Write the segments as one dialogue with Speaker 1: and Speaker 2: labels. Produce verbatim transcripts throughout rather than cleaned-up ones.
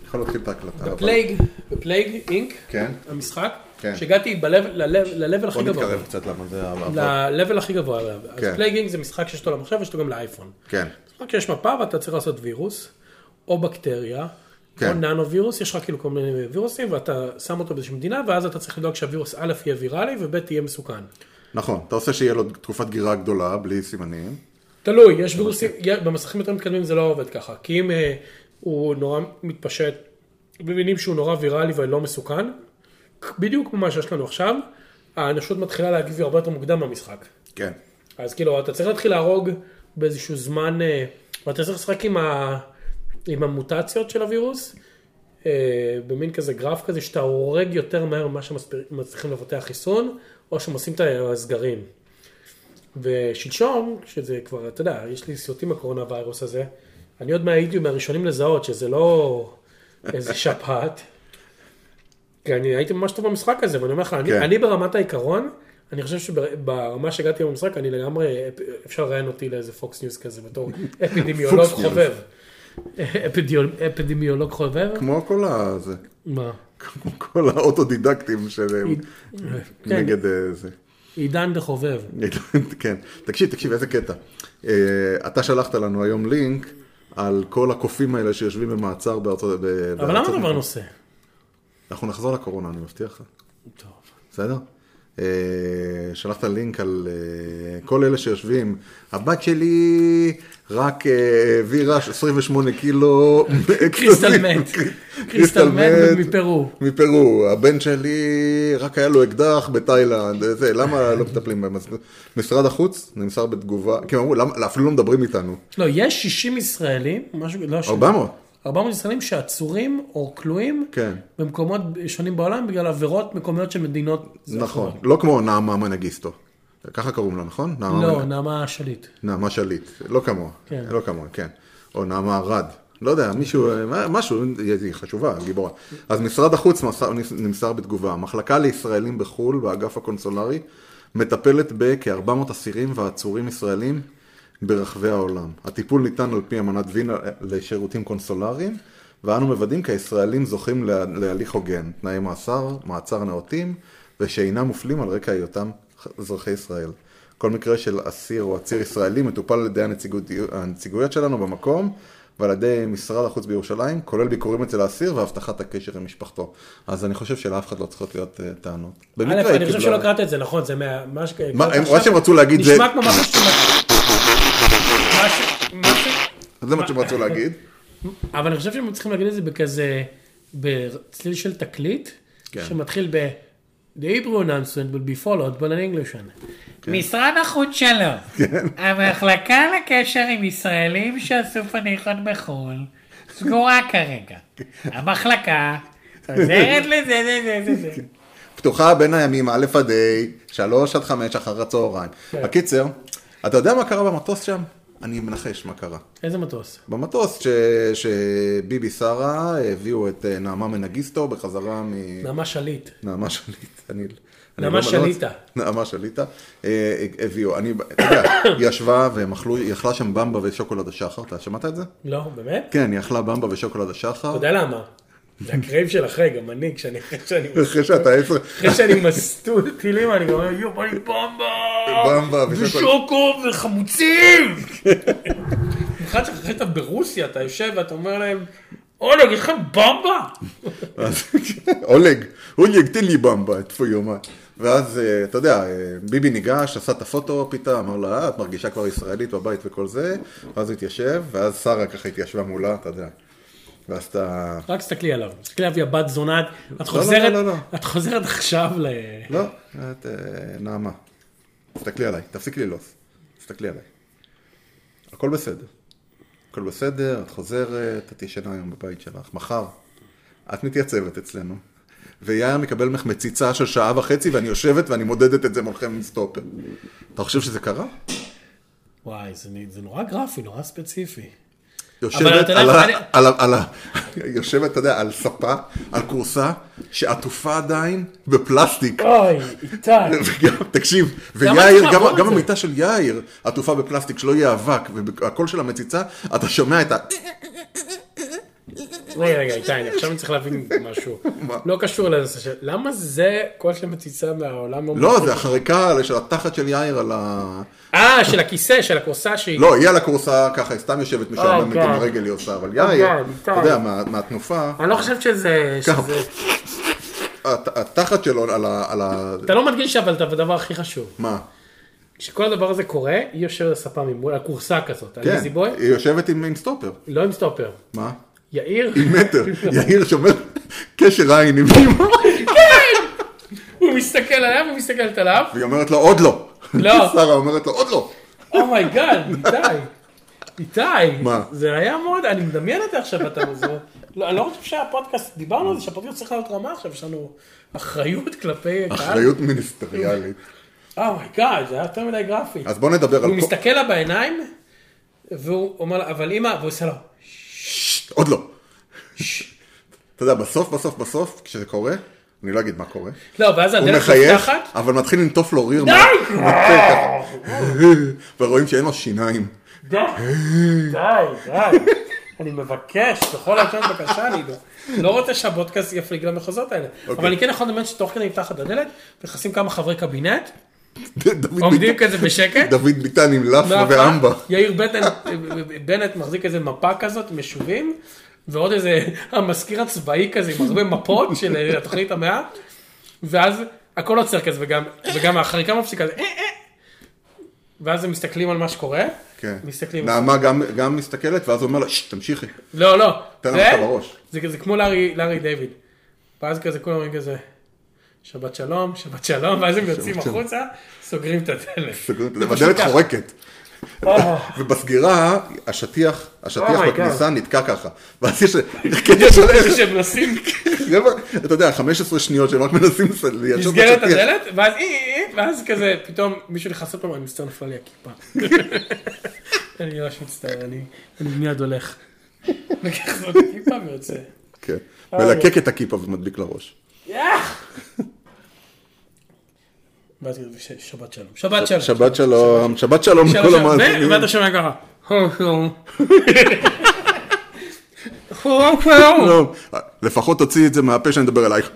Speaker 1: יכול להתחיל את ההקלטה.
Speaker 2: בפלייג, בפלייג אינק,
Speaker 1: כן.
Speaker 2: המשחק,
Speaker 1: כן.
Speaker 2: שהגעתי ל-level הכי גבוה.
Speaker 1: בוא נתקרב קצת למה זה...
Speaker 2: ל-level הכי גבוה.
Speaker 1: כן.
Speaker 2: אז פלייג אינק זה משחק שיש אותו למחשב, יש אותו גם לאייפון.
Speaker 1: כן.
Speaker 2: משחק שיש מפה ואתה צריך לעשות וירוס, או בקטריה,
Speaker 1: כן.
Speaker 2: או ננו וירוס, יש לך כאילו כל מיני וירוסים, ואתה שם אותו באיזושהי מדינה, ואז אתה צריך לדאוג שהווירוס א' יהיה ויראלי, וב' תהיה מסוכן. נכון,
Speaker 1: אתה עושה שיהיה לו תקופת גירה גדולה, בלי סימנים.
Speaker 2: תלוי, יש וירוסים, במסכים יותר מתקדמים זה לא עובד ככה, כי אם הוא נורא מתפשט, מבינים שהוא נורא ויראלי ולא מסוכן, בדיוק כמו מה שיש לנו עכשיו, האנושות מתחילה להגיב הרבה יותר מוקדם במשחק.
Speaker 1: כן.
Speaker 2: אז כאילו, אתה צריך להתחיל להרוג באיזשהו זמן, ואתה צריך לשחק עם, ה, עם המוטציות של הווירוס, במין כזה גרף כזה, שאתה הורג יותר מהר ממה שמצליחים לבטח חיסון, או שהם עושים את הסגרים. ושלשום, שזה כבר, אתה יודע, יש לי סיוטים הקורונה והווירוס הזה, אני עוד מהייתי מהראשונים לזהות, שזה לא איזה שפעת, כי אני הייתי ממש טוב במשחק הזה, ואני אומר לך, אני, אני ברמת העיקרון, אני חושב שברמה שהגעתי במשחק, אני לגמרי, אפשר לראיין אותי לאיזה פוקס ניוז כזה, בתור אפידמיולוג חובב. אפידמיולוג חובב.
Speaker 1: כמו כל הזה.
Speaker 2: מה?
Speaker 1: כמו כל האוטודידקטים שלהם, נגד זה.
Speaker 2: עידן דחובב.
Speaker 1: כן. תקשיב, תקשיב, איזה קטע. אתה שלחת לנו היום לינק על כל הקופים האלה שיושבים במעצר בארצות...
Speaker 2: אבל למה דבר נושא?
Speaker 1: אנחנו נחזור לקורונה, אני מבטיח לך.
Speaker 2: טוב.
Speaker 1: בסדר? שלחת לינק על כל אלה שיושבים. הבת שלי רק העבירה עשרים ושמונה קילו.
Speaker 2: קריסטל מת. קריסטל מת מפרו.
Speaker 1: מפרו. הבן שלי רק היה לו אקדח בתאילנד. זה, למה לא מטפלים בהם? משרד החוץ נמסר בתגובה. כי הם אמרו, אפילו לא מדברים איתנו.
Speaker 2: לא, יש שישים ישראלים.
Speaker 1: ארבע מאות.
Speaker 2: ארבע מאות ישראלים שעצורים או כלואים
Speaker 1: כן.
Speaker 2: במקומות שונים בעולם בגלל עבירות מקומיות של מדינות.
Speaker 1: נכון, לא כמו נעמה מנגיסטו. ככה קוראים לה, נכון?
Speaker 2: לא, נעמה שליט.
Speaker 1: נעמה שליט, לא כמוה.
Speaker 2: כן.
Speaker 1: לא כמוה, כן. או נעמה רד. לא יודע, מישהו, משהו, היא חשובה, גיבורה. אז משרד החוץ נמסר בתגובה. המחלקה לישראלים בחול, באגף הקונסולרי, מטפלת בכ-ארבע מאות אסירים ועצורים ישראלים ברחבי העולם. הטיפול ניתן על פי אמנת וינה לשירותים קונסולריים, ואנו מוודאים כי הישראלים זוכים להליך הוגן, תנאי מאסר, מעצר נאותים, ושאינם מופלים על רקע היותם אזרחי ישראל. כל מקרה של אסיר או עציר ישראלי מטופל על ידי הנציגויות שלנו במקום, ועל ידי משרד החוץ בירושלים, כולל ביקורים אצל האסיר והבטחת הקשר עם משפחתו. אז אני חושב שלאף אחד לא צריכות להיות טענות.
Speaker 2: אני חושב שלא קראת את זה, נכון, זה מה ש...
Speaker 1: מה שהם רצו להגיד זה...
Speaker 2: נשמע כמו מה
Speaker 1: זה מה שהם רצו להגיד.
Speaker 2: אבל אני חושב שהם צריכים להגיד את זה בכזה, בצליל של תקליט, שמתחיל ב... The Hebrew announcement will be followed by an English one. משרד החוץ שלו. המחלקה לקשר עם ישראלים שעשו פניחות בחול, סגורה כרגע. המחלקה עוזרת לזה, זה, זה, זה.
Speaker 1: פתוחה בין הימים א' עד ה', שלוש עד חמש אחר הצהריים. הקיצר, אתה יודע מה קרה במטוס שם? אני מנחש מה קרה.
Speaker 2: איזה מטוס?
Speaker 1: במטוס שביבי שרה הביאו את נעמה מנגיסטו בחזרה מ...
Speaker 2: נעמה שליט.
Speaker 1: נעמה שליט.
Speaker 2: נעמה שליטה.
Speaker 1: נעמה שליטה. הביאו, אני, אתה יודע, היא ישבה והם אכלו, היא אכלה שם במבה ושוקולד השחר. אתה שמעת את זה?
Speaker 2: לא, באמת?
Speaker 1: כן, היא אכלה במבה ושוקולד השחר.
Speaker 2: אתה יודע למה? זה הקרייב של אחרי, גם אני, כשאני...
Speaker 1: אחרי שאתה עשר...
Speaker 2: אחרי שאני מסטול טילים, אני אומר, יו, בוא לי במבה!
Speaker 1: במבה
Speaker 2: ושוקו וחמוצים! במיוחד שאחרי אתה ברוסיה, אתה יושב ואתה אומר להם, אולג, יש לכם במבה?
Speaker 1: אולג, אולג, תן לי במבה, תפו יומה. ואז, אתה יודע, ביבי ניגש, עשה את הפוטו פיתה, אמר לה, את מרגישה כבר ישראלית בבית וכל זה, ואז הוא התיישב, ואז שרה ככה התיישבה מולה, אתה יודע. ואז אתה...
Speaker 2: רק תסתכלי עליו, תסתכלי עליו, יא בת זונת, את חוזרת, את חוזרת עכשיו ל...
Speaker 1: לא, את נעמה. תסתכלי עליי, תפסיק לי לוס. תסתכלי עליי. הכל בסדר. הכל בסדר, את חוזרת, את ישנה היום בבית שלך. מחר, את מתייצבת אצלנו, ויאיר מקבל ממך מציצה של שעה וחצי, ואני יושבת ואני מודדת את זה מולכם עם סטופר. אתה חושב שזה קרה?
Speaker 2: וואי, זה נורא גרפי, נורא ספציפי.
Speaker 1: יושבת על ה... על ה... על ה... יושבת, אתה יודע, על ספה, על קורסה, שעטופה עדיין בפלסטיק.
Speaker 2: אוי, איתי.
Speaker 1: תקשיב, ויאיר, גם המיטה של יאיר, עטופה בפלסטיק, שלא יהיה אבק, והקול של המציצה, אתה שומע את ה...
Speaker 2: רגע, רגע, איתי, עכשיו אני צריך להבין משהו. לא קשור לזה, למה זה כל שמציצה מהעולם?
Speaker 1: לא, זה החריקה של התחת של יאיר על ה...
Speaker 2: אה, של הכיסא, של הכורסה שהיא...
Speaker 1: לא, היא על הכורסה ככה, היא סתם יושבת משעממת עם הרגל היא עושה, אבל יאיר, אתה יודע, מהתנופה...
Speaker 2: אני לא חושבת שזה...
Speaker 1: התחת שלו על ה...
Speaker 2: אתה לא מדגיש אבל את הדבר הכי חשוב.
Speaker 1: מה?
Speaker 2: כשכל הדבר הזה קורה, היא יושבת על הספה ממול, על כורסה כזאת, על איזי בוי.
Speaker 1: היא יושבת עם סטופר.
Speaker 2: לא עם סטופר.
Speaker 1: מה?
Speaker 2: יאיר.
Speaker 1: עם מטר. יאיר שומר קשר עין עם אמא.
Speaker 2: כן! הוא מסתכל עליו, הוא מסתכלת עליו.
Speaker 1: והיא אומרת לו, עוד לא.
Speaker 2: לא.
Speaker 1: שרה אומרת לו, עוד לא.
Speaker 2: אומייגאד, איתי. איתי.
Speaker 1: מה?
Speaker 2: זה היה מאוד, אני מדמיין את זה עכשיו, אתה מוזר. אני לא חושב שהפודקאסט, דיברנו על זה, שהפודקאסט צריך להיות רמה עכשיו, יש לנו אחריות כלפי קהל.
Speaker 1: אחריות מיניסטריאלית.
Speaker 2: אומייגאד, זה היה יותר מדי גרפי.
Speaker 1: אז בוא נדבר על...
Speaker 2: הוא מסתכל לה בעיניים, והוא אומר, אבל אמא, והוא עושה לו,
Speaker 1: עוד לא. אתה יודע, בסוף, בסוף, בסוף, כשזה קורה, אני לא אגיד מה קורה.
Speaker 2: לא, ואז הדלת
Speaker 1: נפתחת. הוא מחייך,
Speaker 2: נפתחת.
Speaker 1: אבל מתחיל לנטוף לו ריר.
Speaker 2: די!
Speaker 1: ורואים שאין לו שיניים.
Speaker 2: די, די, די. אני מבקש, בכל השון בקשה, אני לא רוצה שהפודקאסט יפליג למחוזות האלה. אבל אני כן יכול לדמיין שתוך כדי נפתח את הדלת, ונכנסים כמה חברי קבינט, עומדים כזה בשקט.
Speaker 1: דוד ביטן עם לפרה ואמבה.
Speaker 2: יאיר בנט מחזיק איזה מפה כזאת, משובים, ועוד איזה המזכיר הצבאי כזה, עם הרבה מפות של התוכנית המאה, ואז הכל עוצר כזה, וגם החריקה מפסיקה, ואז הם מסתכלים על מה שקורה.
Speaker 1: כן. נעמה גם מסתכלת, ואז הוא אומר לה, שט, תמשיכי.
Speaker 2: לא, לא.
Speaker 1: תן לך בראש.
Speaker 2: זה כמו לארי דיוויד. ואז כזה, כולם אומרים כזה, שבת שלום, שבת שלום, ואז הם יוצאים החוצה, סוגרים את הדלת.
Speaker 1: הדלת חורקת. ובסגירה, השטיח, השטיח בכניסה נתקע ככה. ואז יש...
Speaker 2: שהם מנסים...
Speaker 1: אתה יודע, חמש עשרה שניות שהם רק מנסים ליישר את השטיח.
Speaker 2: נסגר את הדלת, ואז ואז כזה, פתאום מישהו נכנס עוד פעם, אני מצטער נפלה לי הכיפה. אני נראה שמצטער, אני מיד הולך. לקח זאת הכיפה ויוצא.
Speaker 1: כן, מלקק את הכיפה ומדביק לראש.
Speaker 2: יח! ואז שבת שלום. שבת שלום.
Speaker 1: שבת שלום. שבת שלום לכל המאזינים.
Speaker 2: ואתה שומע ככה.
Speaker 1: לפחות תוציא את זה מהפה שאני מדבר אלייך.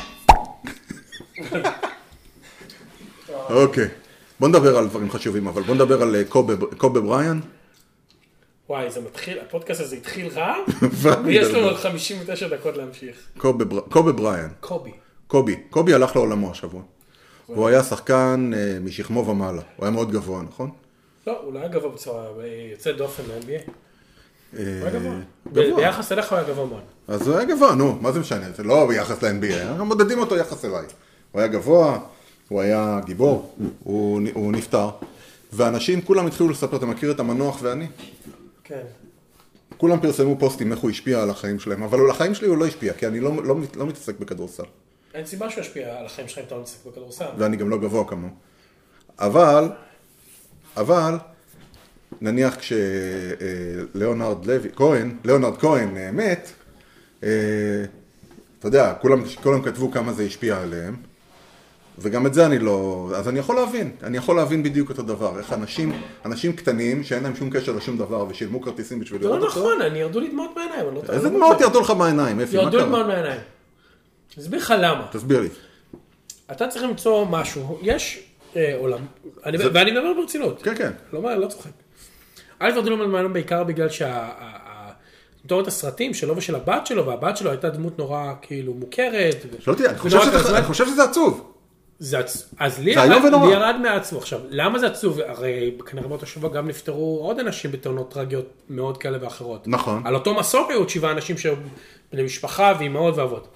Speaker 1: אוקיי. בוא נדבר על דברים חשובים, אבל בוא נדבר על קובי בריין.
Speaker 2: וואי, זה מתחיל, הפודקאסט הזה התחיל רע, ויש לנו עוד חמישים ותשע דקות להמשיך.
Speaker 1: קובי בריין.
Speaker 2: קובי.
Speaker 1: קובי. קובי הלך לעולמו השבוע. הוא היה שחקן משכמו ומעלה. הוא היה מאוד גבוה, נכון?
Speaker 2: לא, הוא לא היה גבוה בצורה, יוצא דופן ל-אן בי איי. הוא היה גבוה. ביחס אליך הוא היה גבוה מאוד.
Speaker 1: אז הוא היה גבוה, נו, מה זה משנה? זה לא ביחס ל-אן בי איי, אנחנו מודדים אותו יחס אליי. הוא היה גבוה, הוא היה גיבור, הוא נפטר. ואנשים, כולם התחילו לספר, אתה מכיר את המנוח ואני?
Speaker 2: כן.
Speaker 1: כולם פרסמו פוסטים איך הוא השפיע על החיים שלהם, אבל על החיים שלי הוא לא השפיע, כי אני לא, לא, לא מתעסק בכדורסל.
Speaker 2: אין סיבה שהוא השפיע על החיים שלך אם אתה לא מתעסק בכדורסל.
Speaker 1: ואני גם לא גבוה כמוהו. אבל, אבל, נניח כשליאונרד לוי, כהן, ליאונרד כהן מת, אתה יודע, כולם, כולם כתבו כמה זה השפיע עליהם, וגם את זה אני לא, אז אני יכול להבין, אני יכול להבין בדיוק אותו דבר, איך אנשים, אנשים קטנים שאין להם שום קשר לשום דבר ושילמו כרטיסים בשביל לראות אותו.
Speaker 2: לא נכון, אני ירדו לי דמעות בעיניים.
Speaker 1: איזה דמעות ירדו לך בעיניים?
Speaker 2: ירדו לי דמעות בעיניים. תסביר לך למה.
Speaker 1: תסביר לי.
Speaker 2: אתה צריך למצוא משהו, יש עולם, ואני מדבר ברצינות.
Speaker 1: כן, כן.
Speaker 2: לא צוחק. א' ירדו לי דמעות בעיניים בעיקר בגלל תורת הסרטים שלו ושל הבת שלו, והבת שלו הייתה דמות נורא כאילו מוכרת.
Speaker 1: שאלתי, אני חושב שזה עצוב.
Speaker 2: זה עצוב. אז לי ירד מעצמו. עכשיו, למה זה עצוב? הרי כנראה באותו שבוע גם נפטרו עוד אנשים בתאונות טרגיות מאוד כאלה ואחרות.
Speaker 1: נכון.
Speaker 2: על אותו מסוק היו עוד שבעה אנשים שהיו בני משפחה ואימהות ואבות.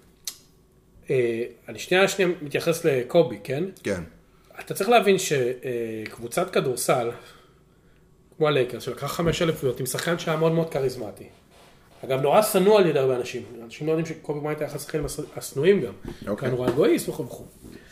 Speaker 2: אני שנייה שנייה מתייחס לקובי, כן?
Speaker 1: כן.
Speaker 2: אתה צריך להבין שקבוצת כדורסל, כמו הלייקרס, שלקחה חמש אלפיות עם שחקן שהיה מאוד מאוד קריזמטי. אגב, נורא שנוא על ידי הרבה אנשים. אנשים לא יודעים שקובי בריינט היה אחד השחקנים השנואים גם. כי נורא אגואיסט וכו' וכו'.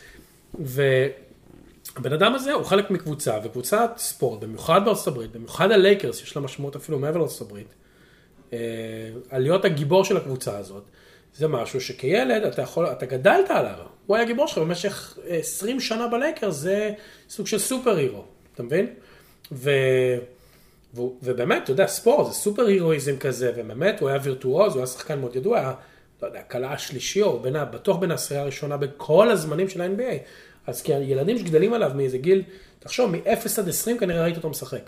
Speaker 2: והבן אדם הזה הוא חלק מקבוצה, וקבוצת ספורט, במיוחד בארצות הברית, במיוחד הלייקרס, יש לה משמעות אפילו מעבר לארצות הברית, על להיות הגיבור של הקבוצה הזאת, זה משהו שכילד אתה יכול, אתה גדלת עליו. הוא היה גיבור שלך במשך עשרים שנה בלייקרס, זה סוג של סופר הירו, אתה מבין? ו... ובאמת, אתה יודע, ספורט זה סופר הירואיזם כזה, ובאמת הוא היה וירטואוז, הוא היה שחקן מאוד ידוע, היה, לא יודע, קלה השלישי, או בין, בטוח בין העשירייה הראשונה בכל הזמנים של ה-אן בי איי. אז כי הילדים שגדלים עליו מאיזה גיל, תחשוב, מ-אפס עד עשרים כנראה ראית אותו משחק.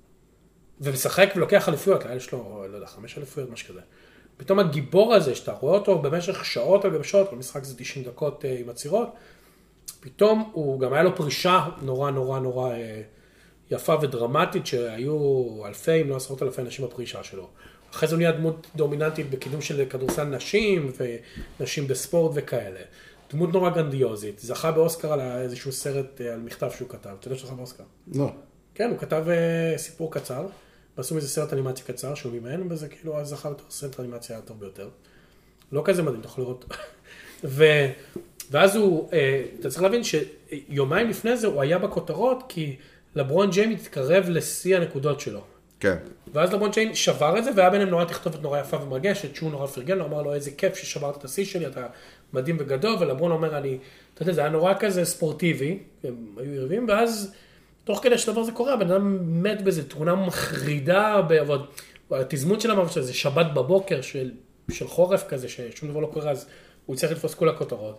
Speaker 2: ומשחק ולוקח חליפויות, היה לו, לא יודע, חמש חליפויות, משהו כזה. פתאום הגיבור הזה, שאתה רואה אותו במשך שעות על גבי שעות, כל משחק זה תשעים דקות עם עצירות, פתאום הוא גם היה לו פרישה נורא נורא נורא יפה ודרמטית, שהיו אלפי, אם לא עשרות אלפי אנשים בפרישה שלו. אחרי זה הוא נהיה דמות דומיננטית בקידום של כדורסל נשים, ונשים בספורט וכאלה. דמות נורא גרנדיוזית. זכה באוסקר על איזשהו סרט, על מכתב שהוא כתב. אתה יודע שזכה באוסקר?
Speaker 1: לא.
Speaker 2: כן, הוא כתב סיפור קצר, ועשו מזה סרט אנימציה קצר, שהוא מימן, וזה כאילו אז זכה בתור סרט אנימציה טוב ביותר. לא כזה מדהים, אתה יכול לראות. ו... ואז הוא, אתה צריך להבין שיומיים לפני זה הוא היה בכותרות, כי לברון ג'יימס התקרב לשיא הנקודות שלו.
Speaker 1: כן.
Speaker 2: ואז לברון ג'יימס שבר את זה, והיה ביניהם נורא תכתובת נורא יפה ומרגשת, שהוא נורא פרגן, הוא אמר לו איזה כיף ששברת את השיא שלי, אתה מדהים וגדול, ולברון אומר, אני, אתה יודע, זה היה נורא כזה ספורטיבי, הם היו יריבים, ואז תוך כדי שדבר זה קורה, הבן אדם מת באיזו תאונה מחרידה, בעבוד, התזמון של המאבק שזה שבת בבוקר של, של חורף כזה, ששום דבר לא קורה, אז הוא צריך לתפוס כל הכותרות.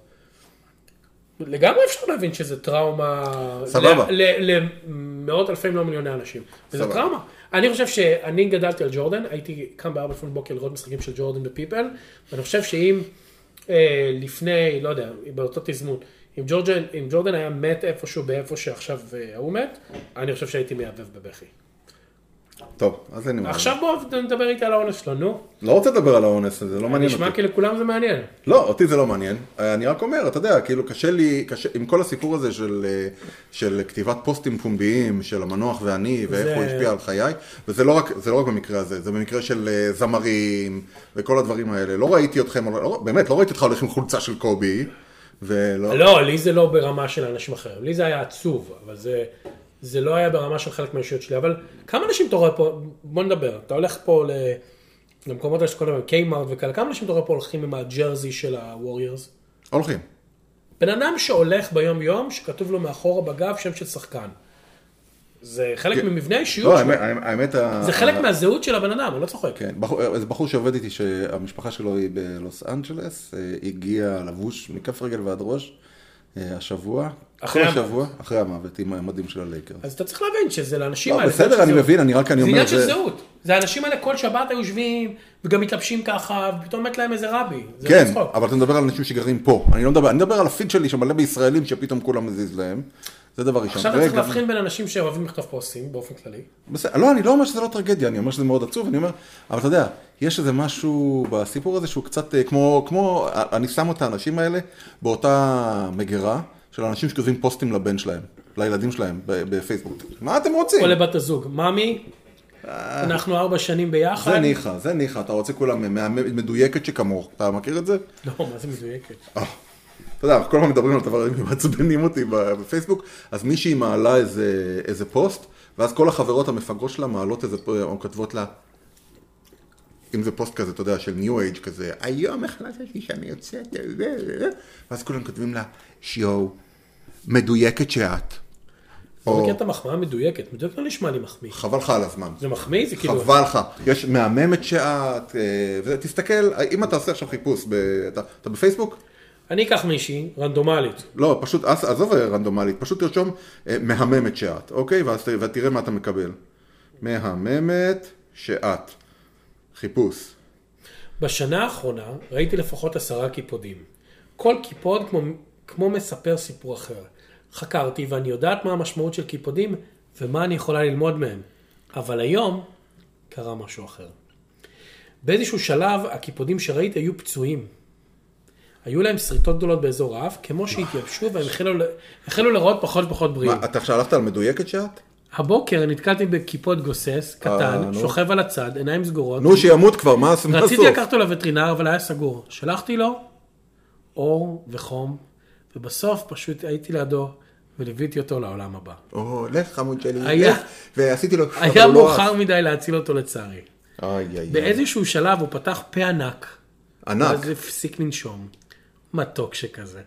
Speaker 2: לגמרי אפשר להבין שזה טראומה,
Speaker 1: סבבה.
Speaker 2: למאות אלפי לא מיליוני אנשים. וזה טראומה. אני חושב שאני גדלתי על ג'ורדן, הייתי קם בארבע לפנות בוקר לראות משחקים של ג'ורדן בפיפל, ואני חושב שאם לפני, לא יודע, באותו תזמון, אם ג'ורדן, אם ג'ורדן היה מת איפשהו באיפה שעכשיו הוא מת, אני חושב שהייתי מייבב בבכי.
Speaker 1: טוב, אז אני...
Speaker 2: עכשיו בואו נדבר איתי על האונס שלו, נו.
Speaker 1: לא רוצה לדבר על האונס, זה לא מעניין אותי.
Speaker 2: נשמע כאילו לכולם זה מעניין.
Speaker 1: לא, אותי זה לא מעניין. אני רק אומר, אתה יודע, כאילו קשה לי, קשה, עם כל הסיפור הזה של, של כתיבת פוסטים פומביים, של המנוח ואני, ואיך הוא השפיע על חיי, וזה לא רק, זה לא רק במקרה הזה, זה במקרה של זמרים, וכל הדברים האלה. לא ראיתי אתכם, לא, באמת, לא ראיתי אותך הולך עם חולצה של קובי, ולא...
Speaker 2: לא, לי זה לא ברמה של אנשים אחרים. לי זה היה עצוב, אבל זה... זה לא היה ברמה של חלק מהאישיות שלי, אבל כמה אנשים אתה רואה פה, בוא נדבר, אתה הולך פה למקומות האלה שקודם, קיימארט וכאלה, כמה אנשים אתה רואה פה הולכים עם הג'רזי של הווריורס?
Speaker 1: הולכים.
Speaker 2: בן אדם שהולך ביום יום, שכתוב לו מאחורה בגב שם של שחקן. זה חלק ממבנה האישיות שלו.
Speaker 1: לא, האמת...
Speaker 2: זה חלק מהזהות של הבן אדם, אני לא צוחק.
Speaker 1: כן, איזה בחור שעובד איתי, שהמשפחה שלו היא בלוס אנג'לס, הגיע לבוש מכף רגל ועד ראש, השבוע, אחרי השבוע, אחרי המוות, עם המדים של הלייקרס.
Speaker 2: אז אתה צריך להבין שזה לאנשים האלה.
Speaker 1: בסדר, אני מבין, אני רק אני אומר...
Speaker 2: זה עניין של זהות. זה האנשים האלה כל שבת היו יושבים, וגם מתלבשים ככה, ופתאום מת להם איזה רבי.
Speaker 1: כן, אבל אתה מדבר על אנשים שגרים פה. אני לא מדבר, אני מדבר על הפיד שלי שמלא בישראלים, שפתאום כולם מזיז להם. זה דבר ראשון.
Speaker 2: עכשיו אתה צריך להבחין בין אנשים שאוהבים לכתוב פוסטים, באופן כללי.
Speaker 1: בסדר, לא, אני לא אומר שזה לא טרגדיה, אני אומר שזה מאוד עצוב, אני אומר, אבל אתה יודע, יש איזה משהו בסיפור הזה שהוא קצת כמו, כמו, אני שם את האנשים האלה באותה מגירה של אנשים שכותבים פוסטים לבן שלהם, לילדים שלהם בפייסבוק. מה אתם רוצים?
Speaker 2: או לבת הזוג. ממי, אנחנו ארבע שנים ביחד.
Speaker 1: זה ניחה, זה ניחה, אתה רוצה כולם מדויקת שכמוך, אתה מכיר את זה?
Speaker 2: לא, מה זה מדויקת?
Speaker 1: אתה יודע, כל הזמן מדברים על דברים מעצבנים אותי בפייסבוק, אז מישהי מעלה איזה, איזה פוסט, ואז כל החברות המפגרות שלה מעלות איזה, או כתבות לה, אם זה פוסט כזה, אתה יודע, של ניו אייג' כזה, היום החלטתי שאני יוצאת, ואז כולם כותבים לה, שיו, מדויקת שאת.
Speaker 2: לא מכיר את המחמאה המדויקת, מדויקת לא נשמע לי מחמיא.
Speaker 1: חבל לך על הזמן.
Speaker 2: זה מחמיא? זה כאילו...
Speaker 1: חבל לך. יש מהממת שאת, ותסתכל, אם אתה עושה עכשיו חיפוש, אתה בפייסבוק?
Speaker 2: אני אקח מישהי, רנדומלית.
Speaker 1: לא, פשוט, עזוב רנדומלית, פשוט תרשום מהממת שאת, אוקיי? ותראה מה אתה מקבל. מהממת שאת. חיפוש.
Speaker 2: בשנה האחרונה ראיתי לפחות עשרה קיפודים. כל קיפוד כמו, כמו מספר סיפור אחר. חקרתי ואני יודעת מה המשמעות של קיפודים ומה אני יכולה ללמוד מהם. אבל היום קרה משהו אחר. באיזשהו שלב הקיפודים שראיתי היו פצועים. היו להם שריטות גדולות באזור האף, כמו שהתייבשו והם החלו, החלו לראות פחות ופחות בריאים.
Speaker 1: מה, אתה עכשיו הלכת על מדויקת שאת?
Speaker 2: הבוקר נתקלתי בקיפוד גוסס, קטן, שוכב על הצד, עיניים סגורות.
Speaker 1: נו, שימות כבר, מה עשו?
Speaker 2: רציתי לקחת אותו לווטרינר, אבל היה סגור. שלחתי לו אור וחום, ובסוף פשוט הייתי לידו, וליוויתי אותו לעולם הבא.
Speaker 1: או, לך חמוד שלי, לך, ועשיתי לו...
Speaker 2: היה מאוחר מדי להציל אותו לצערי.
Speaker 1: איי, איי.
Speaker 2: באיזשהו שלב הוא פתח פה ענק.
Speaker 1: ענק?
Speaker 2: ואז הפסיק לנשום. מתוק שכזה.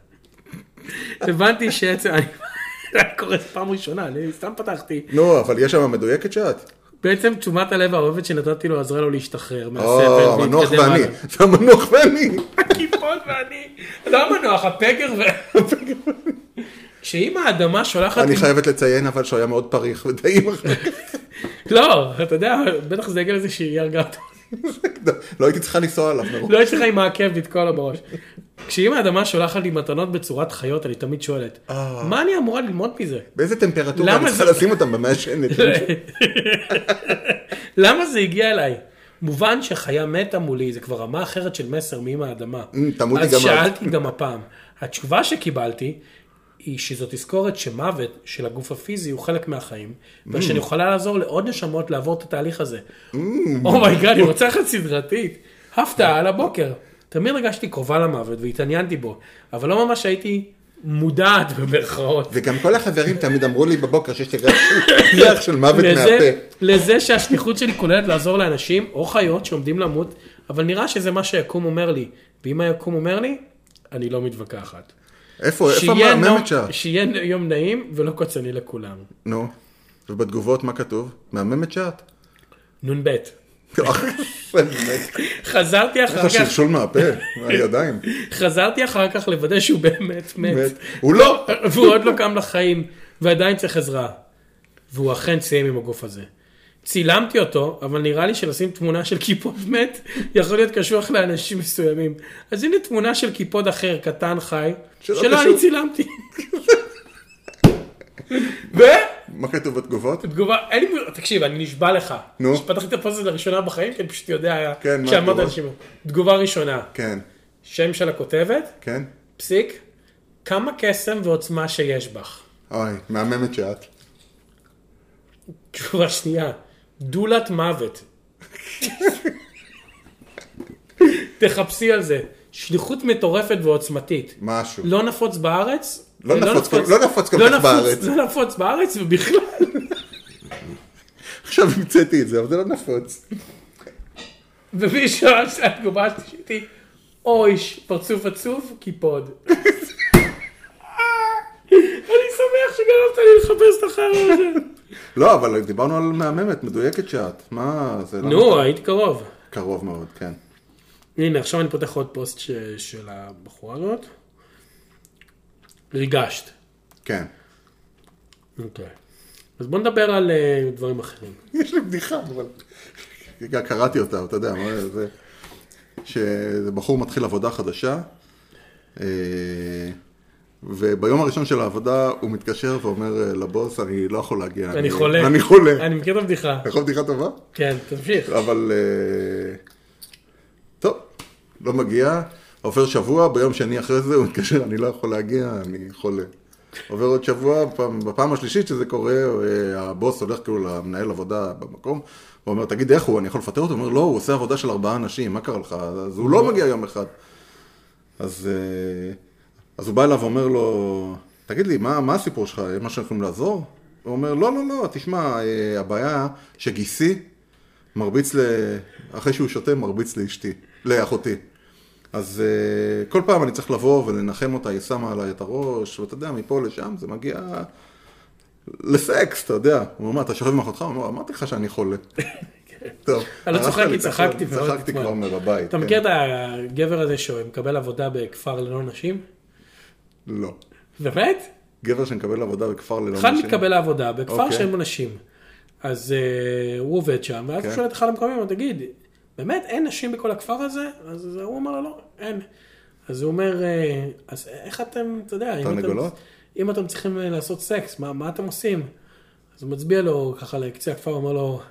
Speaker 2: הבנתי שעצם... אני קורא פעם ראשונה, אני סתם פתחתי.
Speaker 1: נו, אבל יש שם מדויקת שאת?
Speaker 2: בעצם תשומת הלב האוהבת שנתתי לו עזרה לו להשתחרר מהסבל.
Speaker 1: או, המנוח ואני. זה המנוח ואני.
Speaker 2: הכיפות ואני. לא המנוח, הפגר והפגר. כשאם האדמה שולחת...
Speaker 1: אני חייבת לציין אבל שהוא היה מאוד פריך ודאים אחר.
Speaker 2: לא, אתה יודע, בטח זה יגיע לזה שהיא הרגה אותו.
Speaker 1: לא הייתי צריכה לנסוע עליו.
Speaker 2: לא הייתי צריכה עם מעקב לתקוע לו בראש. כשאם האדמה שולחת לי מתנות בצורת חיות, אני תמיד שואלת, מה אני אמורה ללמוד מזה?
Speaker 1: באיזה טמפרטורה אני צריכה לשים אותם במעשנת?
Speaker 2: למה זה הגיע אליי? מובן שחיה מתה מולי, זה כבר רמה אחרת של מסר מאמא האדמה. אז שאלתי גם הפעם. התשובה שקיבלתי היא שזאת תזכורת שמוות של הגוף הפיזי הוא חלק מהחיים, ושאני יכולה לעזור לעוד נשמות לעבור את התהליך הזה. אומייגאד, אני רוצה לך סדרתית. הפתעה על הבוקר. תמיד הרגשתי קרובה למוות והתעניינתי בו, אבל לא ממש הייתי מודעת במרכאות.
Speaker 1: וגם כל החברים תמיד אמרו לי בבוקר שיש לי ריח של מוות מהפה.
Speaker 2: לזה שהשליחות שלי כוללת לעזור לאנשים או חיות שעומדים למות, אבל נראה שזה מה שהיקום אומר לי. ואם היקום אומר לי, אני לא מתווכחת.
Speaker 1: איפה, איפה מהממת שאת?
Speaker 2: שיהיה יום נעים ולא קוצני לכולם.
Speaker 1: נו, ובתגובות מה כתוב? מהממת שאת?
Speaker 2: נון בית. חזרתי אחר כך...
Speaker 1: איך השלשול מהפה, מהידיים.
Speaker 2: חזרתי אחר כך לוודא שהוא באמת מת.
Speaker 1: הוא לא.
Speaker 2: והוא עוד לא קם לחיים, ועדיין צריך עזרה. והוא אכן סיים עם הגוף הזה. צילמתי אותו, אבל נראה לי שלשים תמונה של קיפוד מת, יכול להיות קשוח לאנשים מסוימים. אז הנה תמונה של קיפוד אחר, קטן חי, שלא אני צילמתי. ו...
Speaker 1: מה כתוב בתגובות?
Speaker 2: תגובה, אין לי... תקשיב, אני נשבע לך.
Speaker 1: נו.
Speaker 2: שפתחתי את הפוסט לראשונה בחיים, כי אני פשוט יודע...
Speaker 1: כן, מה התגובה?
Speaker 2: תגובה ראשונה.
Speaker 1: כן.
Speaker 2: שם של הכותבת.
Speaker 1: כן.
Speaker 2: פסיק. כמה קסם ועוצמה שיש בך.
Speaker 1: אוי, מהממת שאת.
Speaker 2: תגובה שנייה. דולת מוות. תחפשי על זה. שליחות מטורפת ועוצמתית.
Speaker 1: משהו.
Speaker 2: לא נפוץ בארץ.
Speaker 1: לא נפוץ, לא נפוץ כל כך בארץ.
Speaker 2: לא נפוץ בארץ ובכלל.
Speaker 1: עכשיו המצאתי את זה, אבל זה לא נפוץ.
Speaker 2: ומישהו התגובה שלי, אויש, פרצוף עצוב, קיפוד. אני שמח שגרמת לי לחפש את החרא הזה.
Speaker 1: לא, אבל דיברנו על מהממת, מדויקת שאת. מה זה?
Speaker 2: נו, היית קרוב.
Speaker 1: קרוב מאוד, כן.
Speaker 2: הנה, עכשיו אני פותח עוד פוסט של הבחורה הזאת. ריגשת.
Speaker 1: כן.
Speaker 2: אוקיי. אז בוא נדבר על דברים אחרים.
Speaker 1: יש לי בדיחה, אבל... קראתי אותה, אתה יודע, זה... שזה בחור מתחיל עבודה חדשה, וביום הראשון של העבודה הוא מתקשר ואומר לבוס, אני לא יכול להגיע.
Speaker 2: אני חולה.
Speaker 1: אני חולה.
Speaker 2: אני מכיר את הבדיחה.
Speaker 1: יכול בדיחה טובה?
Speaker 2: כן, תמשיך.
Speaker 1: אבל... טוב, לא מגיע. עובר שבוע, ביום שני אחרי זה הוא מתקשר, אני לא יכול להגיע, אני חולה. עובר עוד שבוע, בפעם, בפעם השלישית שזה קורה, הבוס הולך כאילו למנהל עבודה במקום, הוא אומר, תגיד איך הוא, אני יכול לפטר אותו? הוא אומר, לא, הוא עושה עבודה של ארבעה אנשים, מה קרה לך? אז הוא לא מגיע יום אחד. אז, אז הוא בא אליו ואומר לו, תגיד לי, מה, מה הסיפור שלך? מה שאנחנו לעזור? הוא אומר, לא, לא, לא, תשמע, הבעיה שגיסי מרביץ ל... אחרי שהוא שותה, מרביץ לאשתי, לאחותי. אז uh, כל פעם אני צריך לבוא ולנחם אותה, היא שמה עליי את הראש, ואתה יודע, מפה לשם זה מגיע לסקס, אתה יודע. הוא אומר, אתה שוכב עם אחותך? הוא אומר, אמרתי לך שאני חולה. טוב.
Speaker 2: אני לא צוחק, צחקתי.
Speaker 1: צחקתי כבר מהבית.
Speaker 2: אתה מכיר את הגבר הזה שמקבל עבודה בכפר ללא נשים?
Speaker 1: לא.
Speaker 2: באמת?
Speaker 1: גבר שמקבל עבודה בכפר ללא נשים?
Speaker 2: אחד מתקבל לעבודה בכפר שאין בו נשים. אז הוא עובד שם, ואז הוא שואל את אחד המקומיים, תגיד, באמת, אין נשים בכל הכפר הזה? אז הוא אומר לו, לא, אין. אז הוא אומר, אז איך אתם, אתה יודע,
Speaker 1: תרנגולות?
Speaker 2: אם אתם צריכים לעשות סקס, מה, מה אתם עושים? אז הוא מצביע לו ככה לקצה הכפר, הוא אומר לו,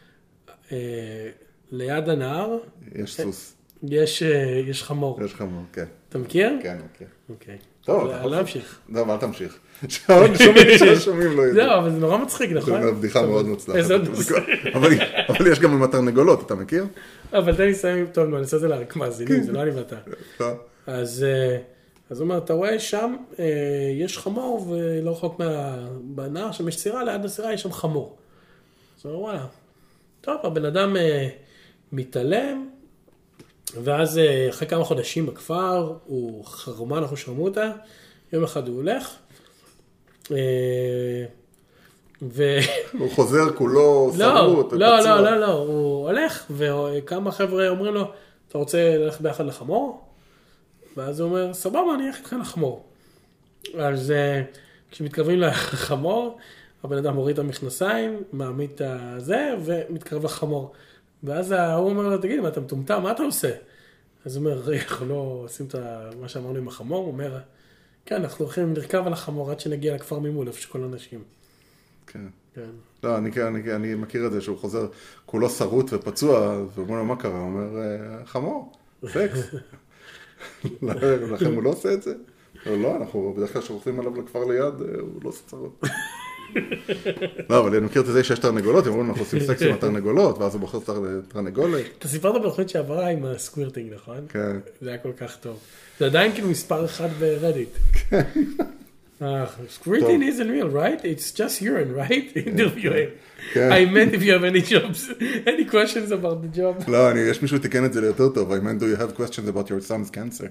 Speaker 2: ליד הנהר,
Speaker 1: יש סוס.
Speaker 2: יש, יש חמור.
Speaker 1: יש חמור, כן.
Speaker 2: אתה מכיר?
Speaker 1: כן, מכיר.
Speaker 2: אוקיי.
Speaker 1: טוב,
Speaker 2: אני לא אמשיך.
Speaker 1: לא, אבל תמשיך. שעוד שומעים ששומעים לא יודעים.
Speaker 2: זהו, אבל זה נורא מצחיק, נכון?
Speaker 1: זו בדיחה מאוד מוצלחת. אבל יש גם עם התרנגולות, אתה מכיר?
Speaker 2: אבל תן לי לסיים טוב, אני אעשה את זה רק מאזינים, זה לא אני ואתה. אז הוא אומר, אתה רואה שם, יש חמור, ולא רחוק בנהר, שם יש סירה, ליד הסירה יש שם חמור. אז הוא אומר, וואלה. טוב, הבן אדם מתעלם, ואז אחרי כמה חודשים בכפר, הוא חרומה, אנחנו שרמו אותה, יום אחד הוא הולך,
Speaker 1: הוא חוזר כולו שרוט.
Speaker 2: לא, לא, לא, לא, הוא הולך, וכמה חבר'ה אומרים לו, אתה רוצה ללכת ביחד לחמור? ואז הוא אומר, סבבה, אני אלך איתך לחמור. אז כשמתקרבים לחמור, הבן אדם מוריד את המכנסיים, מעמיד את זה, ומתקרב לחמור. ואז הוא אומר לו, תגיד, מה אתה מטומטם, מה אתה עושה? אז הוא אומר, אנחנו לא עושים את מה שאמרנו עם החמור, הוא אומר, כן, אנחנו הולכים לרכב על החמור עד שנגיע לכפר ממול, איפה שכל האנשים.
Speaker 1: כן. כן. לא, אני, אני, אני מכיר את זה שהוא חוזר, כולו שרוט ופצוע, ואומר לו, מה קרה? הוא אומר, חמור, סקס. לכם הוא לא עושה את זה? לא, אנחנו בדרך כלל שרוכבים עליו לכפר ליד, הוא לא עושה צרות. לא, אבל אני מכיר את זה שיש תרנגולות, הם אומרים, אנחנו עושים סקס עם התרנגולות, ואז הוא בוחר תרנגולת.
Speaker 2: אתה סיפרת בתוכנית שעברה עם הסקווירטינג, נכון? כן. זה היה כל כך טוב. זה עדיין כאילו מספר אחד ברדיט. כן. Squirting isn't real, right? It's just urine, right? I meant if you have any jobs, any questions about the job.
Speaker 1: לא, יש מישהו תיקן את זה ליותר טוב. I meant, do you have questions about your son's cancer?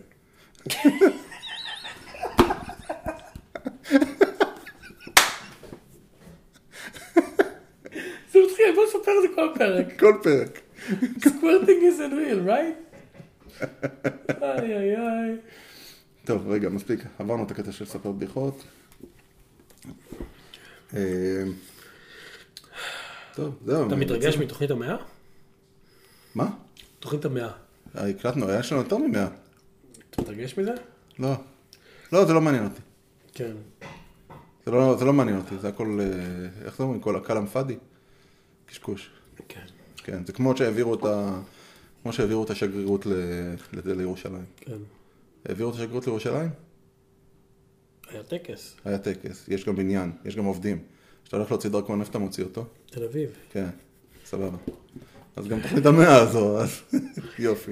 Speaker 2: זה מתחיל, בוא נספר את זה כל פרק.
Speaker 1: כל פרק.
Speaker 2: Squirting isn't real, right? איי, איי, איי.
Speaker 1: טוב, רגע, מספיק. עברנו את הקטע של ספר בדיחות. טוב, זהו.
Speaker 2: אתה מתרגש מתוכנית המאה?
Speaker 1: מה?
Speaker 2: תוכנית המאה.
Speaker 1: הקלטנו, היה שלנו יותר ממאה.
Speaker 2: אתה מתרגש מזה?
Speaker 1: לא. לא, זה לא מעניין אותי.
Speaker 2: כן.
Speaker 1: זה לא, זה לא מעניין אותי, זה הכל, איך זה אומרים? כל הקלם פאדי? קשקוש.
Speaker 2: כן.
Speaker 1: כן, זה כמו שהעבירו את ה... כמו שהעבירו את השגרירות ל... לירושלים.
Speaker 2: כן.
Speaker 1: העבירו את השגרירות לירושלים?
Speaker 2: היה טקס.
Speaker 1: היה טקס, יש גם בניין, יש גם עובדים. כשאתה הולך להוציא דרכון, איפה אתה מוציא אותו?
Speaker 2: תל אביב.
Speaker 1: כן, סבבה. אז גם תוכנית המאה הזו, אז יופי.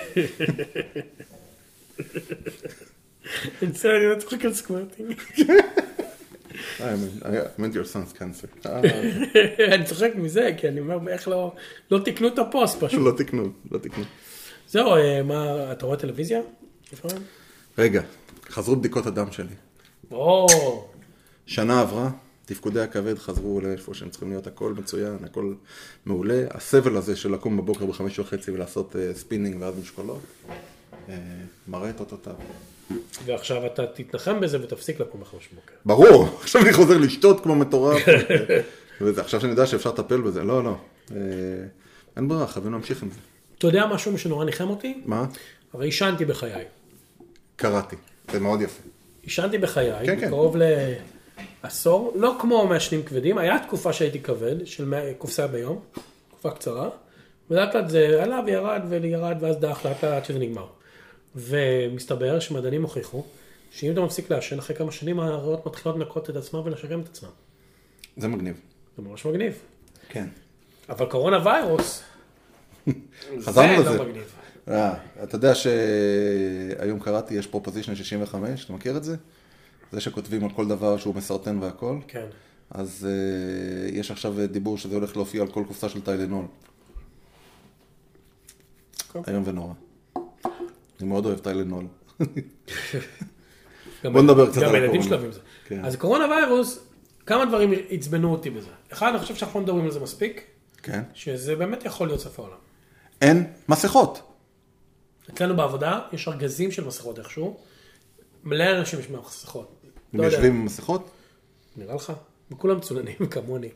Speaker 2: אני רוצה, אני לא צוחק על סקוורטינג.
Speaker 1: I meant your son's cancer.
Speaker 2: אני צוחק מזה, כי אני אומר, איך לא תקנו את הפוסט פשוט.
Speaker 1: לא תקנו, לא תקנו.
Speaker 2: זהו, מה, אתה רואה טלוויזיה?
Speaker 1: רגע, חזרו בדיקות הדם שלי.
Speaker 2: או.
Speaker 1: שנה עברה, תפקודי הכבד חזרו לאיפה שהם צריכים להיות, הכל מצוין, הכל מעולה. הסבל הזה של לקום בבוקר בחמש וחצי ולעשות ספינינג ואז משקולות, מראה את אותותיו.
Speaker 2: ועכשיו אתה תתנחם בזה ותפסיק לקום בחמש בוקר.
Speaker 1: ברור, עכשיו אני חוזר לשתות כמו מטורף. עכשיו שאני יודע שאפשר לטפל בזה, לא, לא. אין ברירה, חייבים להמשיך עם זה.
Speaker 2: אתה יודע משהו שנורא ניחם אותי?
Speaker 1: מה?
Speaker 2: הרי עישנתי בחיי.
Speaker 1: קראתי, זה מאוד יפה.
Speaker 2: עישנתי בחיי, קרוב לעשור, לא כמו מעשנים כבדים, היה תקופה שהייתי כבד, של קופסה ביום, תקופה קצרה, ולאט לאט זה עלה וירד וירד, ואז דח לאט לאט שזה נגמר. ומסתבר שמדענים הוכיחו, שאם אתה מפסיק לעשן, אחרי כמה שנים הריאות מתחילות לנקות את עצמם ולשקם את עצמם.
Speaker 1: זה מגניב.
Speaker 2: זה ממש מגניב.
Speaker 1: כן.
Speaker 2: אבל קורונה ויירוס,
Speaker 1: זה לא מגניב. אתה יודע שהיום קראתי, יש פרופוזישן שישים וחמש, אתה מכיר את זה? זה שכותבים על כל דבר שהוא מסרטן והכל.
Speaker 2: כן.
Speaker 1: אז יש עכשיו דיבור שזה הולך להופיע על כל קופסה של טיילנול. היום ונורא. אני מאוד אוהב טיילנול. בוא נדבר קצת על הקורונה.
Speaker 2: גם הילדים שלבים זה. אז קורונה ויירוס, כמה דברים עצבנו אותי בזה. אחד, אני חושב שאנחנו מדברים על זה מספיק.
Speaker 1: כן.
Speaker 2: שזה באמת יכול להיות סוף העולם.
Speaker 1: אין מסכות.
Speaker 2: אצלנו בעבודה יש ארגזים של מסכות איכשהו. מלא אנשים יש מסכות.
Speaker 1: הם יושבים עם מסכות?
Speaker 2: נראה לך. וכולם צוננים כמוני.